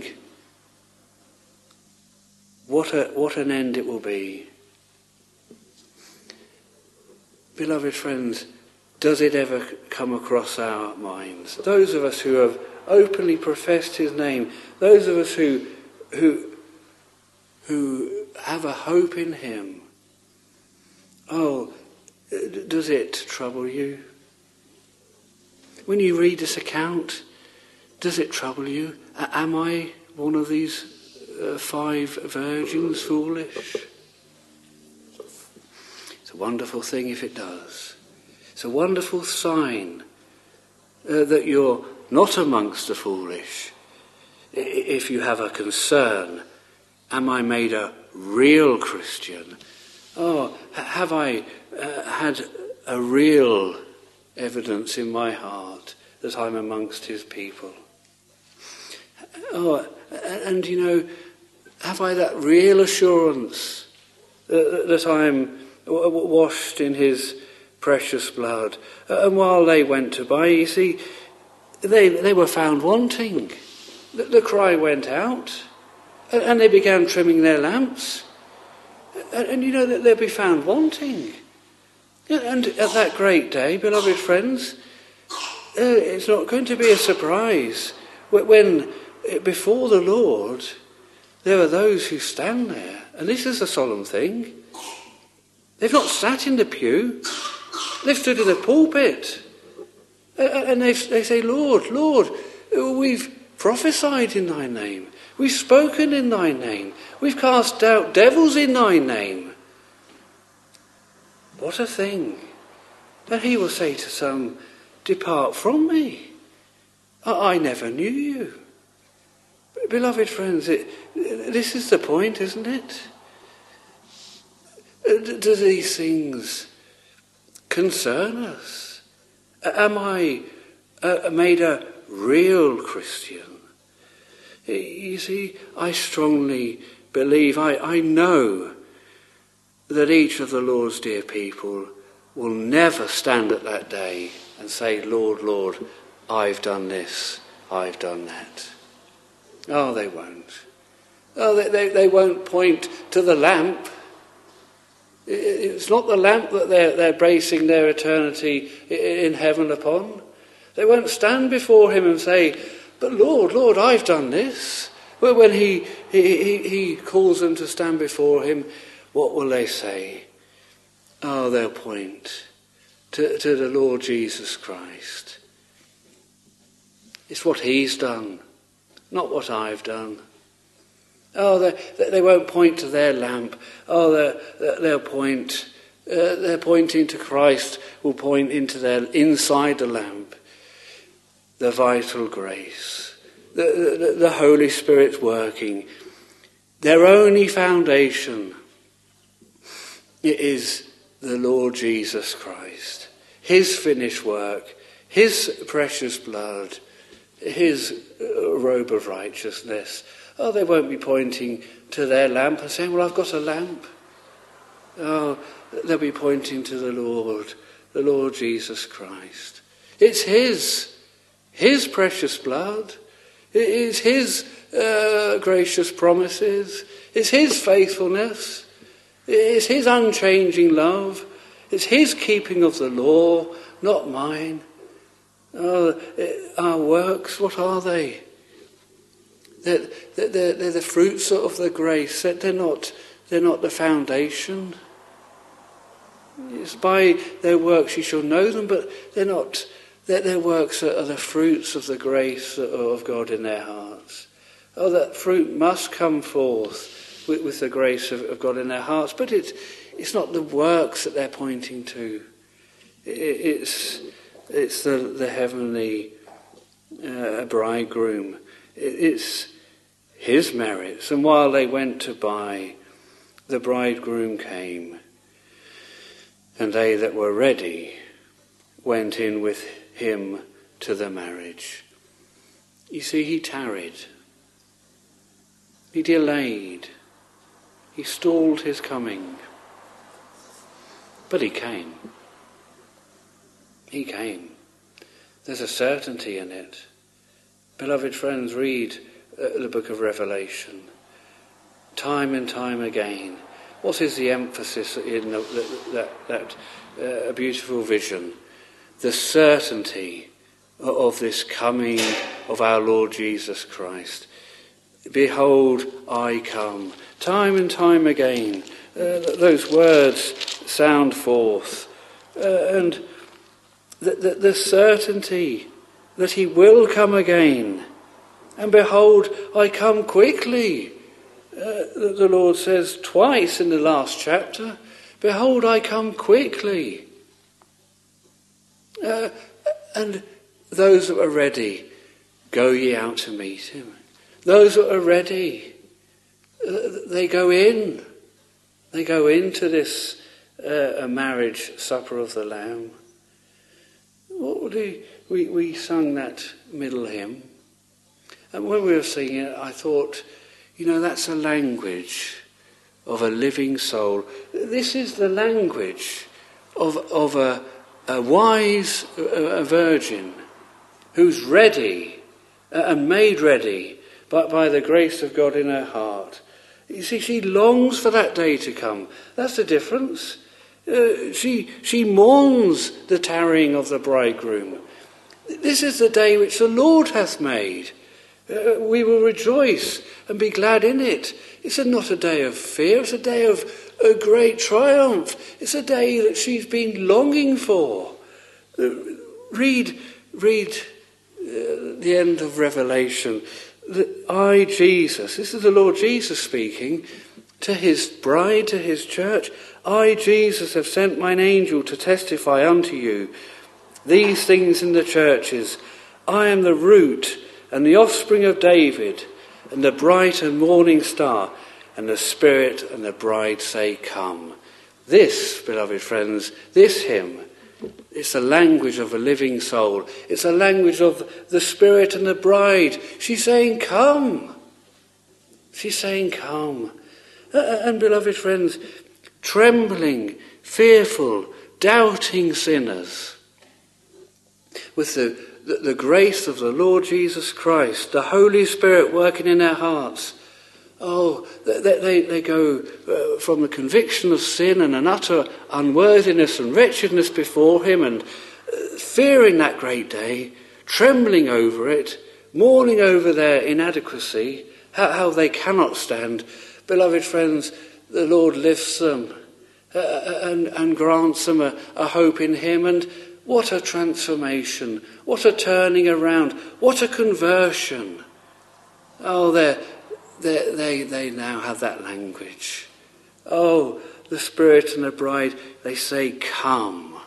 what an end it will be. Beloved friends, does it ever come across our minds? Those of us who have openly professed his name, those of us who have a hope in him, does it trouble you? When you read this account, does it trouble you? Am I one of these 5 virgins foolish? It's a wonderful thing if it does. It's a wonderful sign that you're not amongst the foolish. If you have a concern, am I made a real Christian? Have I had a real evidence in my heart that I'm amongst his people? And have I that real assurance that I'm washed in his precious blood? And while they went to buy, you see, they were found wanting. The cry went out, and they began trimming their lamps. And you know that they'll be found wanting. And at that great day, beloved friends, it's not going to be a surprise when before the Lord there are those who stand there. And this is a solemn thing. They've not sat in the pew. They've stood in the pulpit. And they say, Lord, Lord, we've prophesied in thy name. We've spoken in thy name. We've cast out devils in thy name. What a thing. And he will say to some, depart from me. I never knew you. Beloved friends, this is the point, isn't it? Do these things concern us? Am I made a real Christian? You see, I strongly believe, I know that each of the Lord's dear people will never stand at that day and say, Lord, Lord, I've done this, I've done that. They won't. They won't point to the lamp. It's not the lamp that they're basing their eternity in heaven upon. They won't stand before him and say, but Lord, Lord, I've done this. Well, when he calls them to stand before him, what will they say? They'll point to the Lord Jesus Christ. It's what he's done, not what I've done. They won't point to their lamp. They'll point. They're pointing to Christ. Will point into their inside the lamp. The vital grace, the Holy Spirit's working. Their only foundation is the Lord Jesus Christ, his finished work, his precious blood, his robe of righteousness. They won't be pointing to their lamp and saying, well, I've got a lamp. They'll be pointing to the Lord Jesus Christ. It's his precious blood. It is his gracious promises. It's his faithfulness. It's his unchanging love. It's his keeping of the law, not mine. Our works, what are they? They're the fruits of the grace. They're not the foundation. It's by their works you shall know them, but they're not. Their works are the fruits of the grace of God in their hearts. That fruit must come forth with the grace of God in their hearts. But it's not the works that they're pointing to. It's the heavenly bridegroom. It's his merits. And while they went to buy, the bridegroom came, and they that were ready went in with him to the marriage. You see, he tarried. He delayed. He stalled his coming. But he came. He came. There's a certainty in it. Beloved friends, read the book of Revelation. Time and time again. What is the emphasis in that beautiful vision? The certainty of this coming of our Lord Jesus Christ. Behold, I come. Time and time again, those words sound forth. And the certainty that he will come again. And behold, I come quickly. The Lord says twice in the last chapter, behold, I come quickly. And those that are ready, go ye out to meet him. Those that are ready, they go in. They go into this marriage supper of the Lamb. We sung that middle hymn. And when we were singing it, I thought, that's a language of a living soul. This is the language of a wise virgin who's ready and made ready by the grace of God in her heart. You see, she longs for that day to come. That's the difference. She mourns the tarrying of the bridegroom. This is the day which the Lord hath made. We will rejoice and be glad in it. It's not a day of fear. It's a day of a great triumph. It's a day that she's been longing for. Read the end of Revelation. I, Jesus, this is the Lord Jesus speaking to his bride, to his church. I, Jesus, have sent mine angel to testify unto you these things in the churches. I am the root and the offspring of David, and the bright and morning star, and the Spirit and the bride say, come. This, beloved friends, this hymn, it's the language of a living soul. It's the language of the Spirit and the bride. She's saying, come. She's saying, come. And beloved friends, trembling, fearful, doubting sinners, with the grace of the Lord Jesus Christ, the Holy Spirit working in their hearts. Oh, they go from the conviction of sin and an utter unworthiness and wretchedness before him, and fearing that great day, trembling over it, mourning over their inadequacy, how they cannot stand. Beloved friends, the Lord lifts them and grants them a hope in him. And what a transformation, what a turning around, what a conversion. Oh, they now have that language. Oh, the Spirit and the bride, they say, come.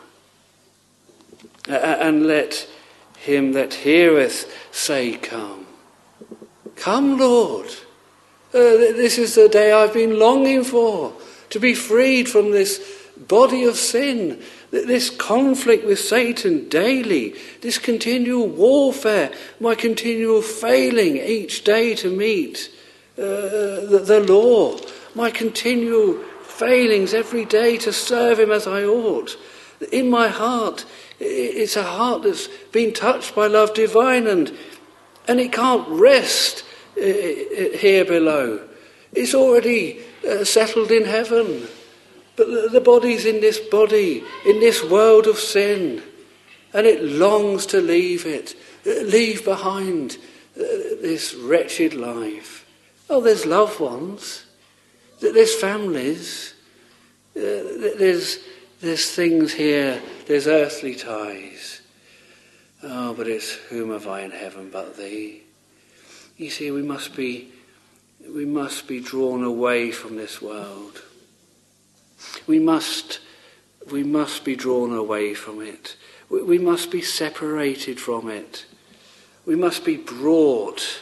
And let him that heareth say, come. Come, Lord. This is the day I've been longing for, to be freed from this body of sin, this conflict with Satan daily, this continual warfare, my continual failing each day to meet the law, my continual failings every day to serve him as I ought. In my heart, it's a heart that's been touched by love divine, and it can't rest here below. It's already settled in heaven. But the body's in this body, in this world of sin, and it longs to leave it, leave behind this wretched life. Oh, there's loved ones, there's families, there's things here, there's earthly ties. Oh, but it's whom have I in heaven but thee? You see, we must be We must be drawn away from this world. We must be drawn away from it. We must be separated from it. We must be brought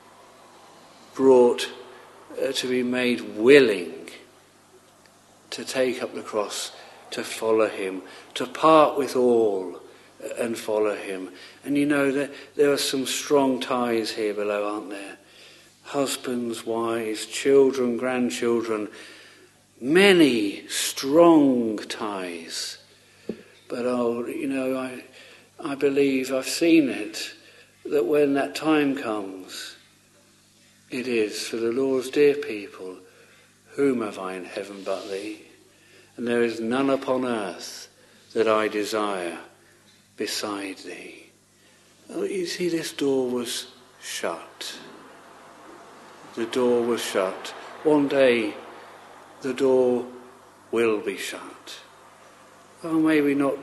to be made willing to take up the cross, to follow him, to part with all and follow him. And you know that there are some strong ties here below, aren't there? Husbands, wives, children, grandchildren, many strong ties. But I believe, I've seen it, that when that time comes, it is for the Lord's dear people, whom have I in heaven but thee? And there is none upon earth that I desire beside thee. Oh, you see, this door was shut. The door was shut. One day, the door will be shut. Oh, may we not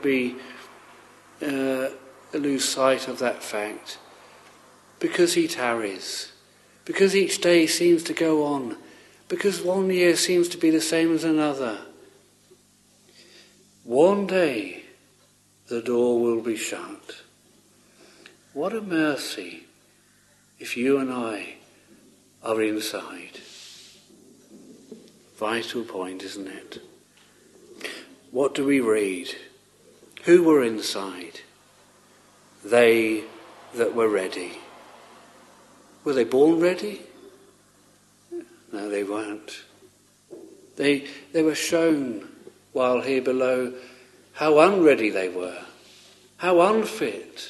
lose sight of that fact. Because he tarries. Because each day seems to go on. Because one year seems to be the same as another. One day, the door will be shut. What a mercy if you and I are inside. Vital point, isn't it? What do we read? Who were inside? They that were ready. Were they born ready? No, they weren't. They were shown while here below how unready they were, how unfit.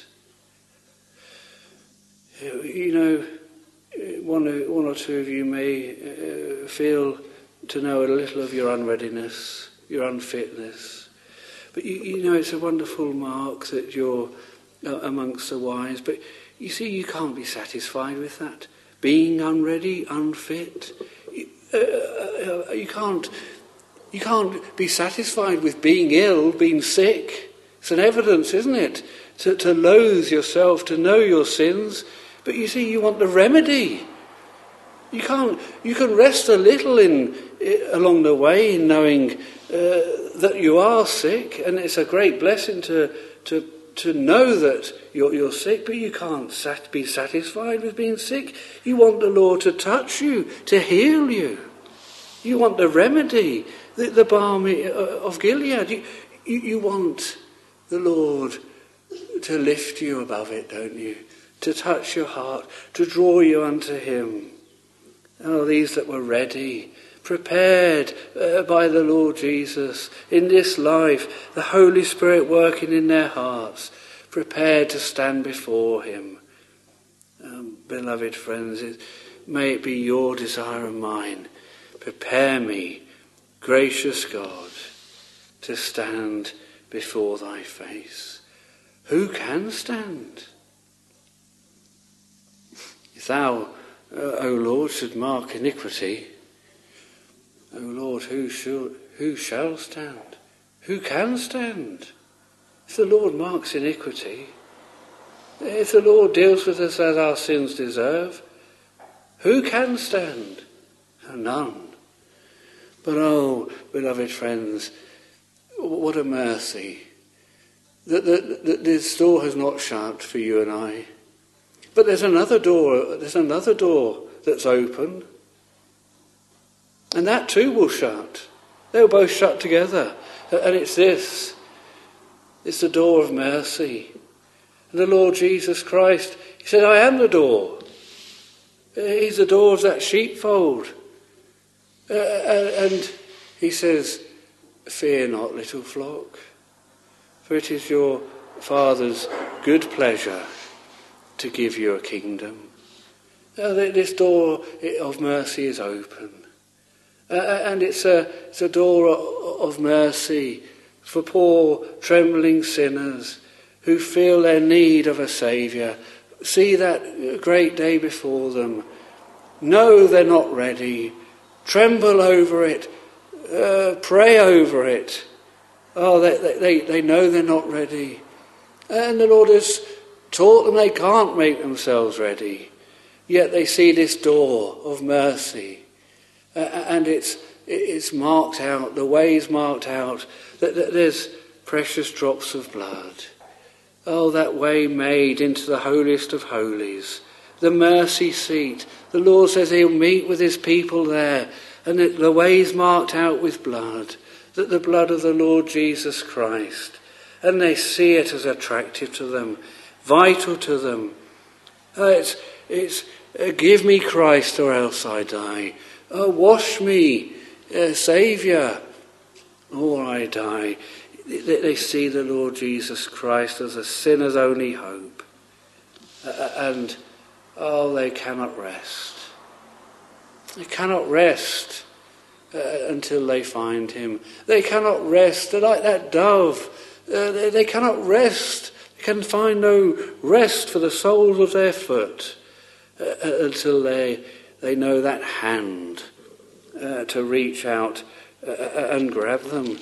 You know, one or two of you may feel to know a little of your unreadiness, your unfitness. But you know it's a wonderful mark that you're amongst the wise. But you see, you can't be satisfied with that. Being unready, unfit. You can't be satisfied with being ill, being sick. It's an evidence, isn't it? To loathe yourself, to know your sins. But you see, you want the remedy. You can rest a little along the way in knowing that you are sick, and it's a great blessing to know that you're sick, but you can't be satisfied with being sick. You want the Lord to touch you, to heal you. You want the remedy, the balm of Gilead. You want the Lord to lift you above it, don't you? To touch your heart, to draw you unto him. Oh, these that were ready, prepared by the Lord Jesus in this life, the Holy Spirit working in their hearts, prepared to stand before him. Beloved friends, may it be your desire and mine. Prepare me, gracious God, to stand before thy face. Who can stand? If thou, O Lord, should mark iniquity, O Lord, who shall stand? Who can stand? If the Lord marks iniquity, if the Lord deals with us as our sins deserve, who can stand? None. But oh, beloved friends, what a mercy that this door has not shut for you and I. But there's another door that's open. And that too will shut. They'll both shut together. And it's this. It's the door of mercy. And the Lord Jesus Christ, he said, I am the door. He's the door of that sheepfold. And he says, fear not, little flock, for it is your Father's good pleasure to give you a kingdom. This door of mercy is open. And it's a door of mercy for poor, trembling sinners who feel their need of a Saviour. See that great day before them. Know they're not ready. Tremble over it. Pray over it. Oh, they know they're not ready. And the Lord has taught them they can't make themselves ready. Yet they see this door of mercy, and it's marked out, the way's marked out, that there's precious drops of blood. Oh, that way made into the holiest of holies, the mercy seat. The Lord says he'll meet with his people there, and the way's marked out with blood, that the blood of the Lord Jesus Christ. And they see it as attractive to them, vital to them. It's give me Christ or else I die. Wash me, Saviour, or I die. They see the Lord Jesus Christ as a sinner's only hope. And they cannot rest. They cannot rest until they find him. They cannot rest. They're like that dove. They cannot rest. They can find no rest for the soles of their foot until they know that hand to reach out and grab them.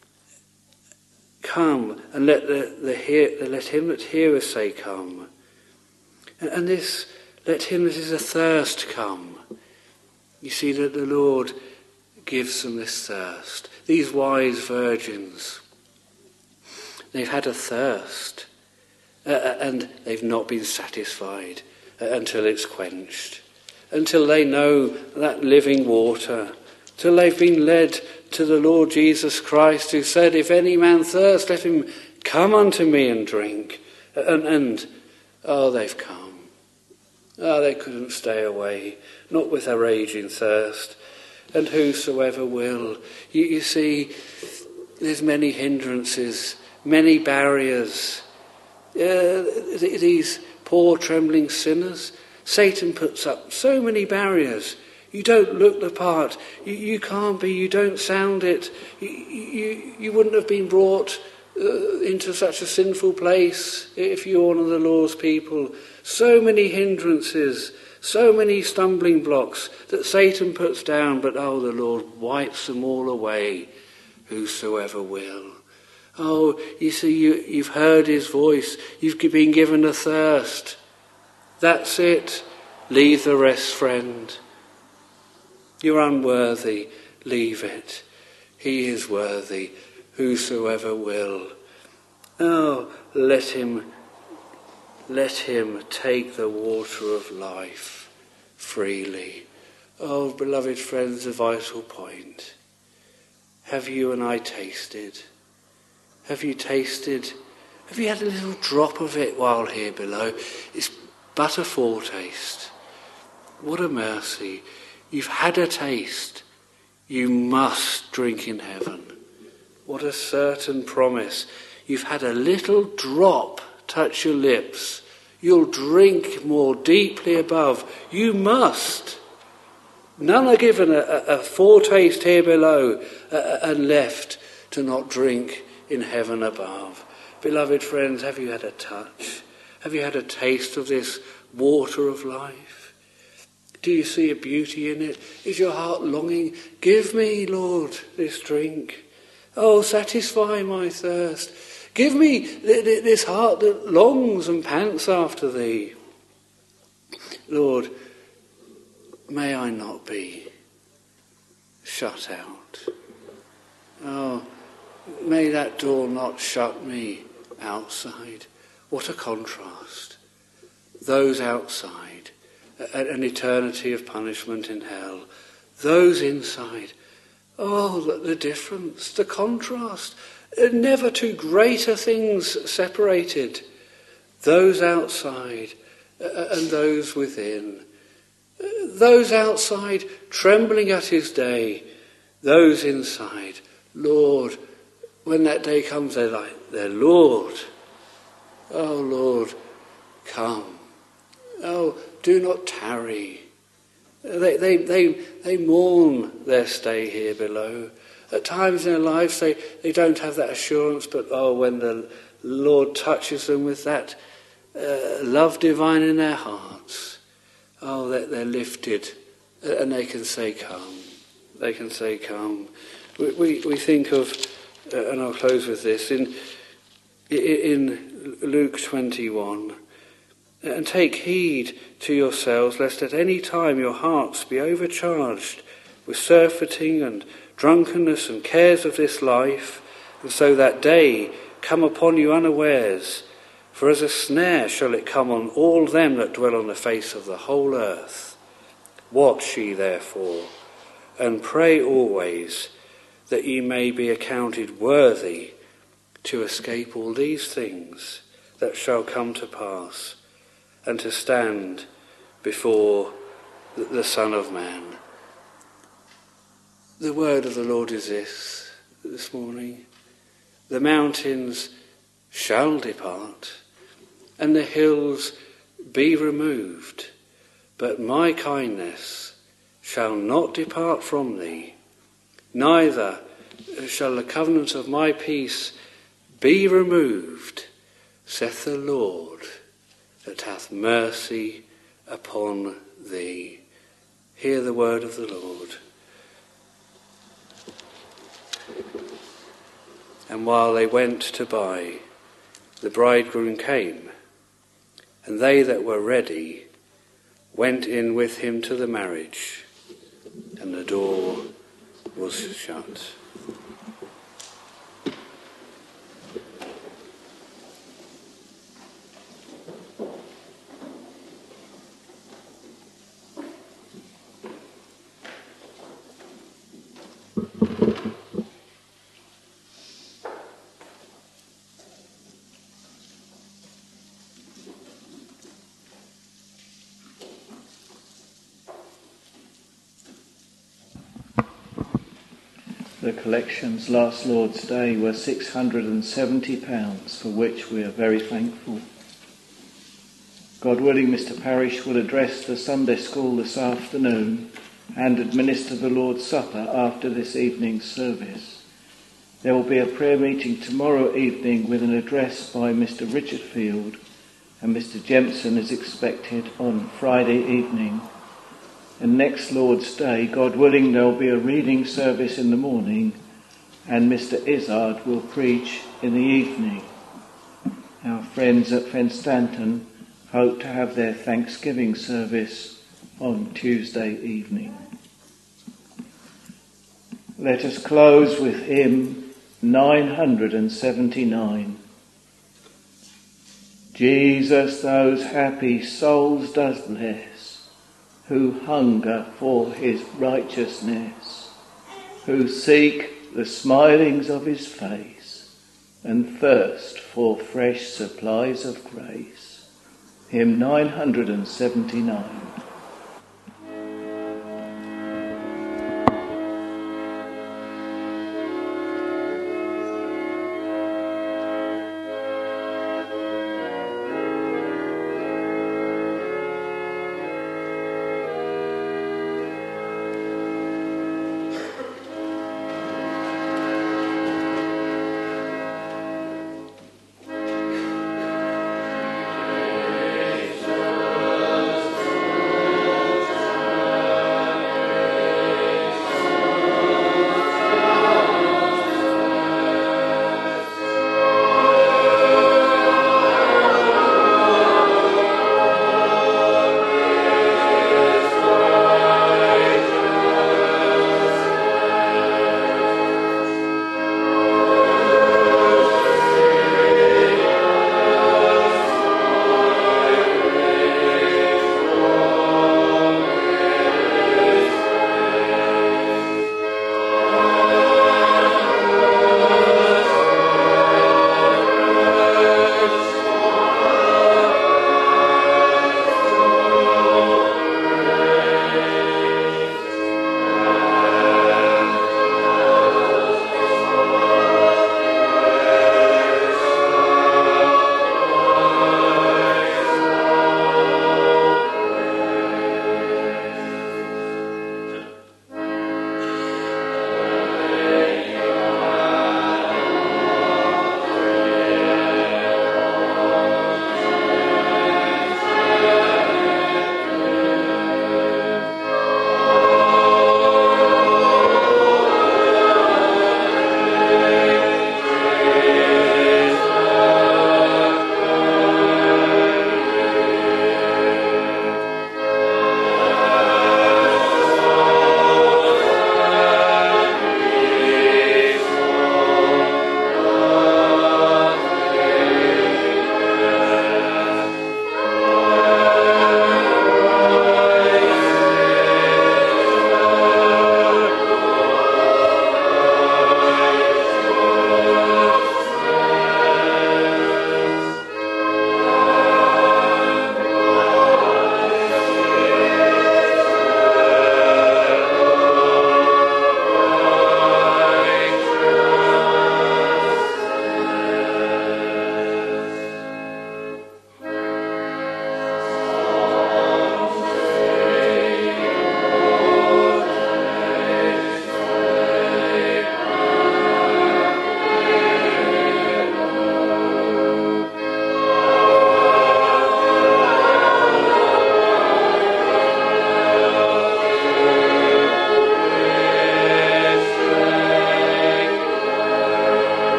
Come, and let him that heareth say, come. And this, let him that is athirst come. You see that the Lord gives them this thirst. These wise virgins, they've had a thirst, and they've not been satisfied until it's quenched, until they know that living water, till they've been led to the Lord Jesus Christ, who said, if any man thirst, let him come unto me and drink. And they've come. They couldn't stay away, not with a raging thirst. And whosoever will. You see, there's many hindrances, many barriers. These poor trembling sinners, Satan puts up so many barriers. You don't look the part. You can't be. You don't sound it. You wouldn't have been brought into such a sinful place if you're one of the Lord's people. So many hindrances, so many stumbling blocks that Satan puts down, but the Lord wipes them all away, whosoever will. You see, you've heard his voice. You've been given a thirst. That's it. Leave the rest, friend. You're unworthy. Leave it. He is worthy. Whosoever will. Let him take the water of life freely. Beloved friends, a vital point. Have you and I tasted? Have you tasted? Have you had a little drop of it while here below? It's but a foretaste. What a mercy. You've had a taste. You must drink in heaven. What a certain promise. You've had a little drop touch your lips. You'll drink more deeply above. You must. None are given a foretaste here below and left to not drink in heaven above. Beloved friends, have you had a touch? Have you had a taste of this water of life? Do you see a beauty in it? Is your heart longing? Give me, Lord, this drink. Satisfy my thirst. Give me this heart that longs and pants after thee. Lord, may I not be shut out. May that door not shut me outside. What a contrast. Those outside, an eternity of punishment in hell. Those inside, the difference, the contrast. Never two greater things separated. Those outside and those within. Those outside trembling at his day. Those inside, Lord, when that day comes, they're like, Lord. Oh, Lord, come. Do not tarry. They mourn their stay here below. At times in their lives they don't have that assurance, but when the Lord touches them with that love divine in their hearts, they're lifted and they can say, come. They can say, come. We think of, and I'll close with this, in Luke 21, And take heed to yourselves, lest at any time your hearts be overcharged with surfeiting and drunkenness and cares of this life, and so that day come upon you unawares. For as a snare shall it come on all them that dwell on the face of the whole earth. Watch ye therefore, and pray always, that ye may be accounted worthy to escape all these things that shall come to pass, and to stand before the Son of Man. The word of the Lord is this morning. The mountains shall depart, and the hills be removed, but my kindness shall not depart from thee, neither shall the covenant of my peace be removed, saith the Lord, that hath mercy upon thee. Hear the word of the Lord. And while they went to buy, the bridegroom came, and they that were ready went in with him to the marriage, and the door was shut. The collections last Lord's Day were £670, for which we are very thankful. God willing, Mr. Parish will address the Sunday school this afternoon and administer the Lord's Supper after this evening's service. There will be a prayer meeting tomorrow evening with an address by Mr. Richard Field, and Mr. Jempson is expected on Friday evening. And next Lord's Day, God willing, there will be a reading service in the morning, and Mr. Izzard will preach in the evening. Our friends at Fenstanton hope to have their Thanksgiving service on Tuesday evening. Let us close with hymn 979. Jesus those happy souls does bless, who hunger for his righteousness, who seek the smilings of his face, and thirst for fresh supplies of grace. Hymn 979.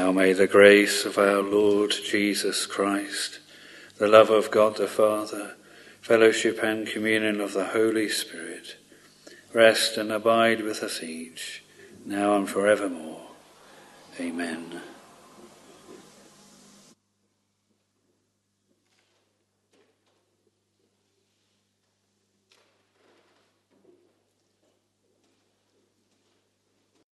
Now may the grace of our Lord Jesus Christ, the love of God the Father, fellowship and communion of the Holy Spirit, rest and abide with us each, now and forevermore. Amen.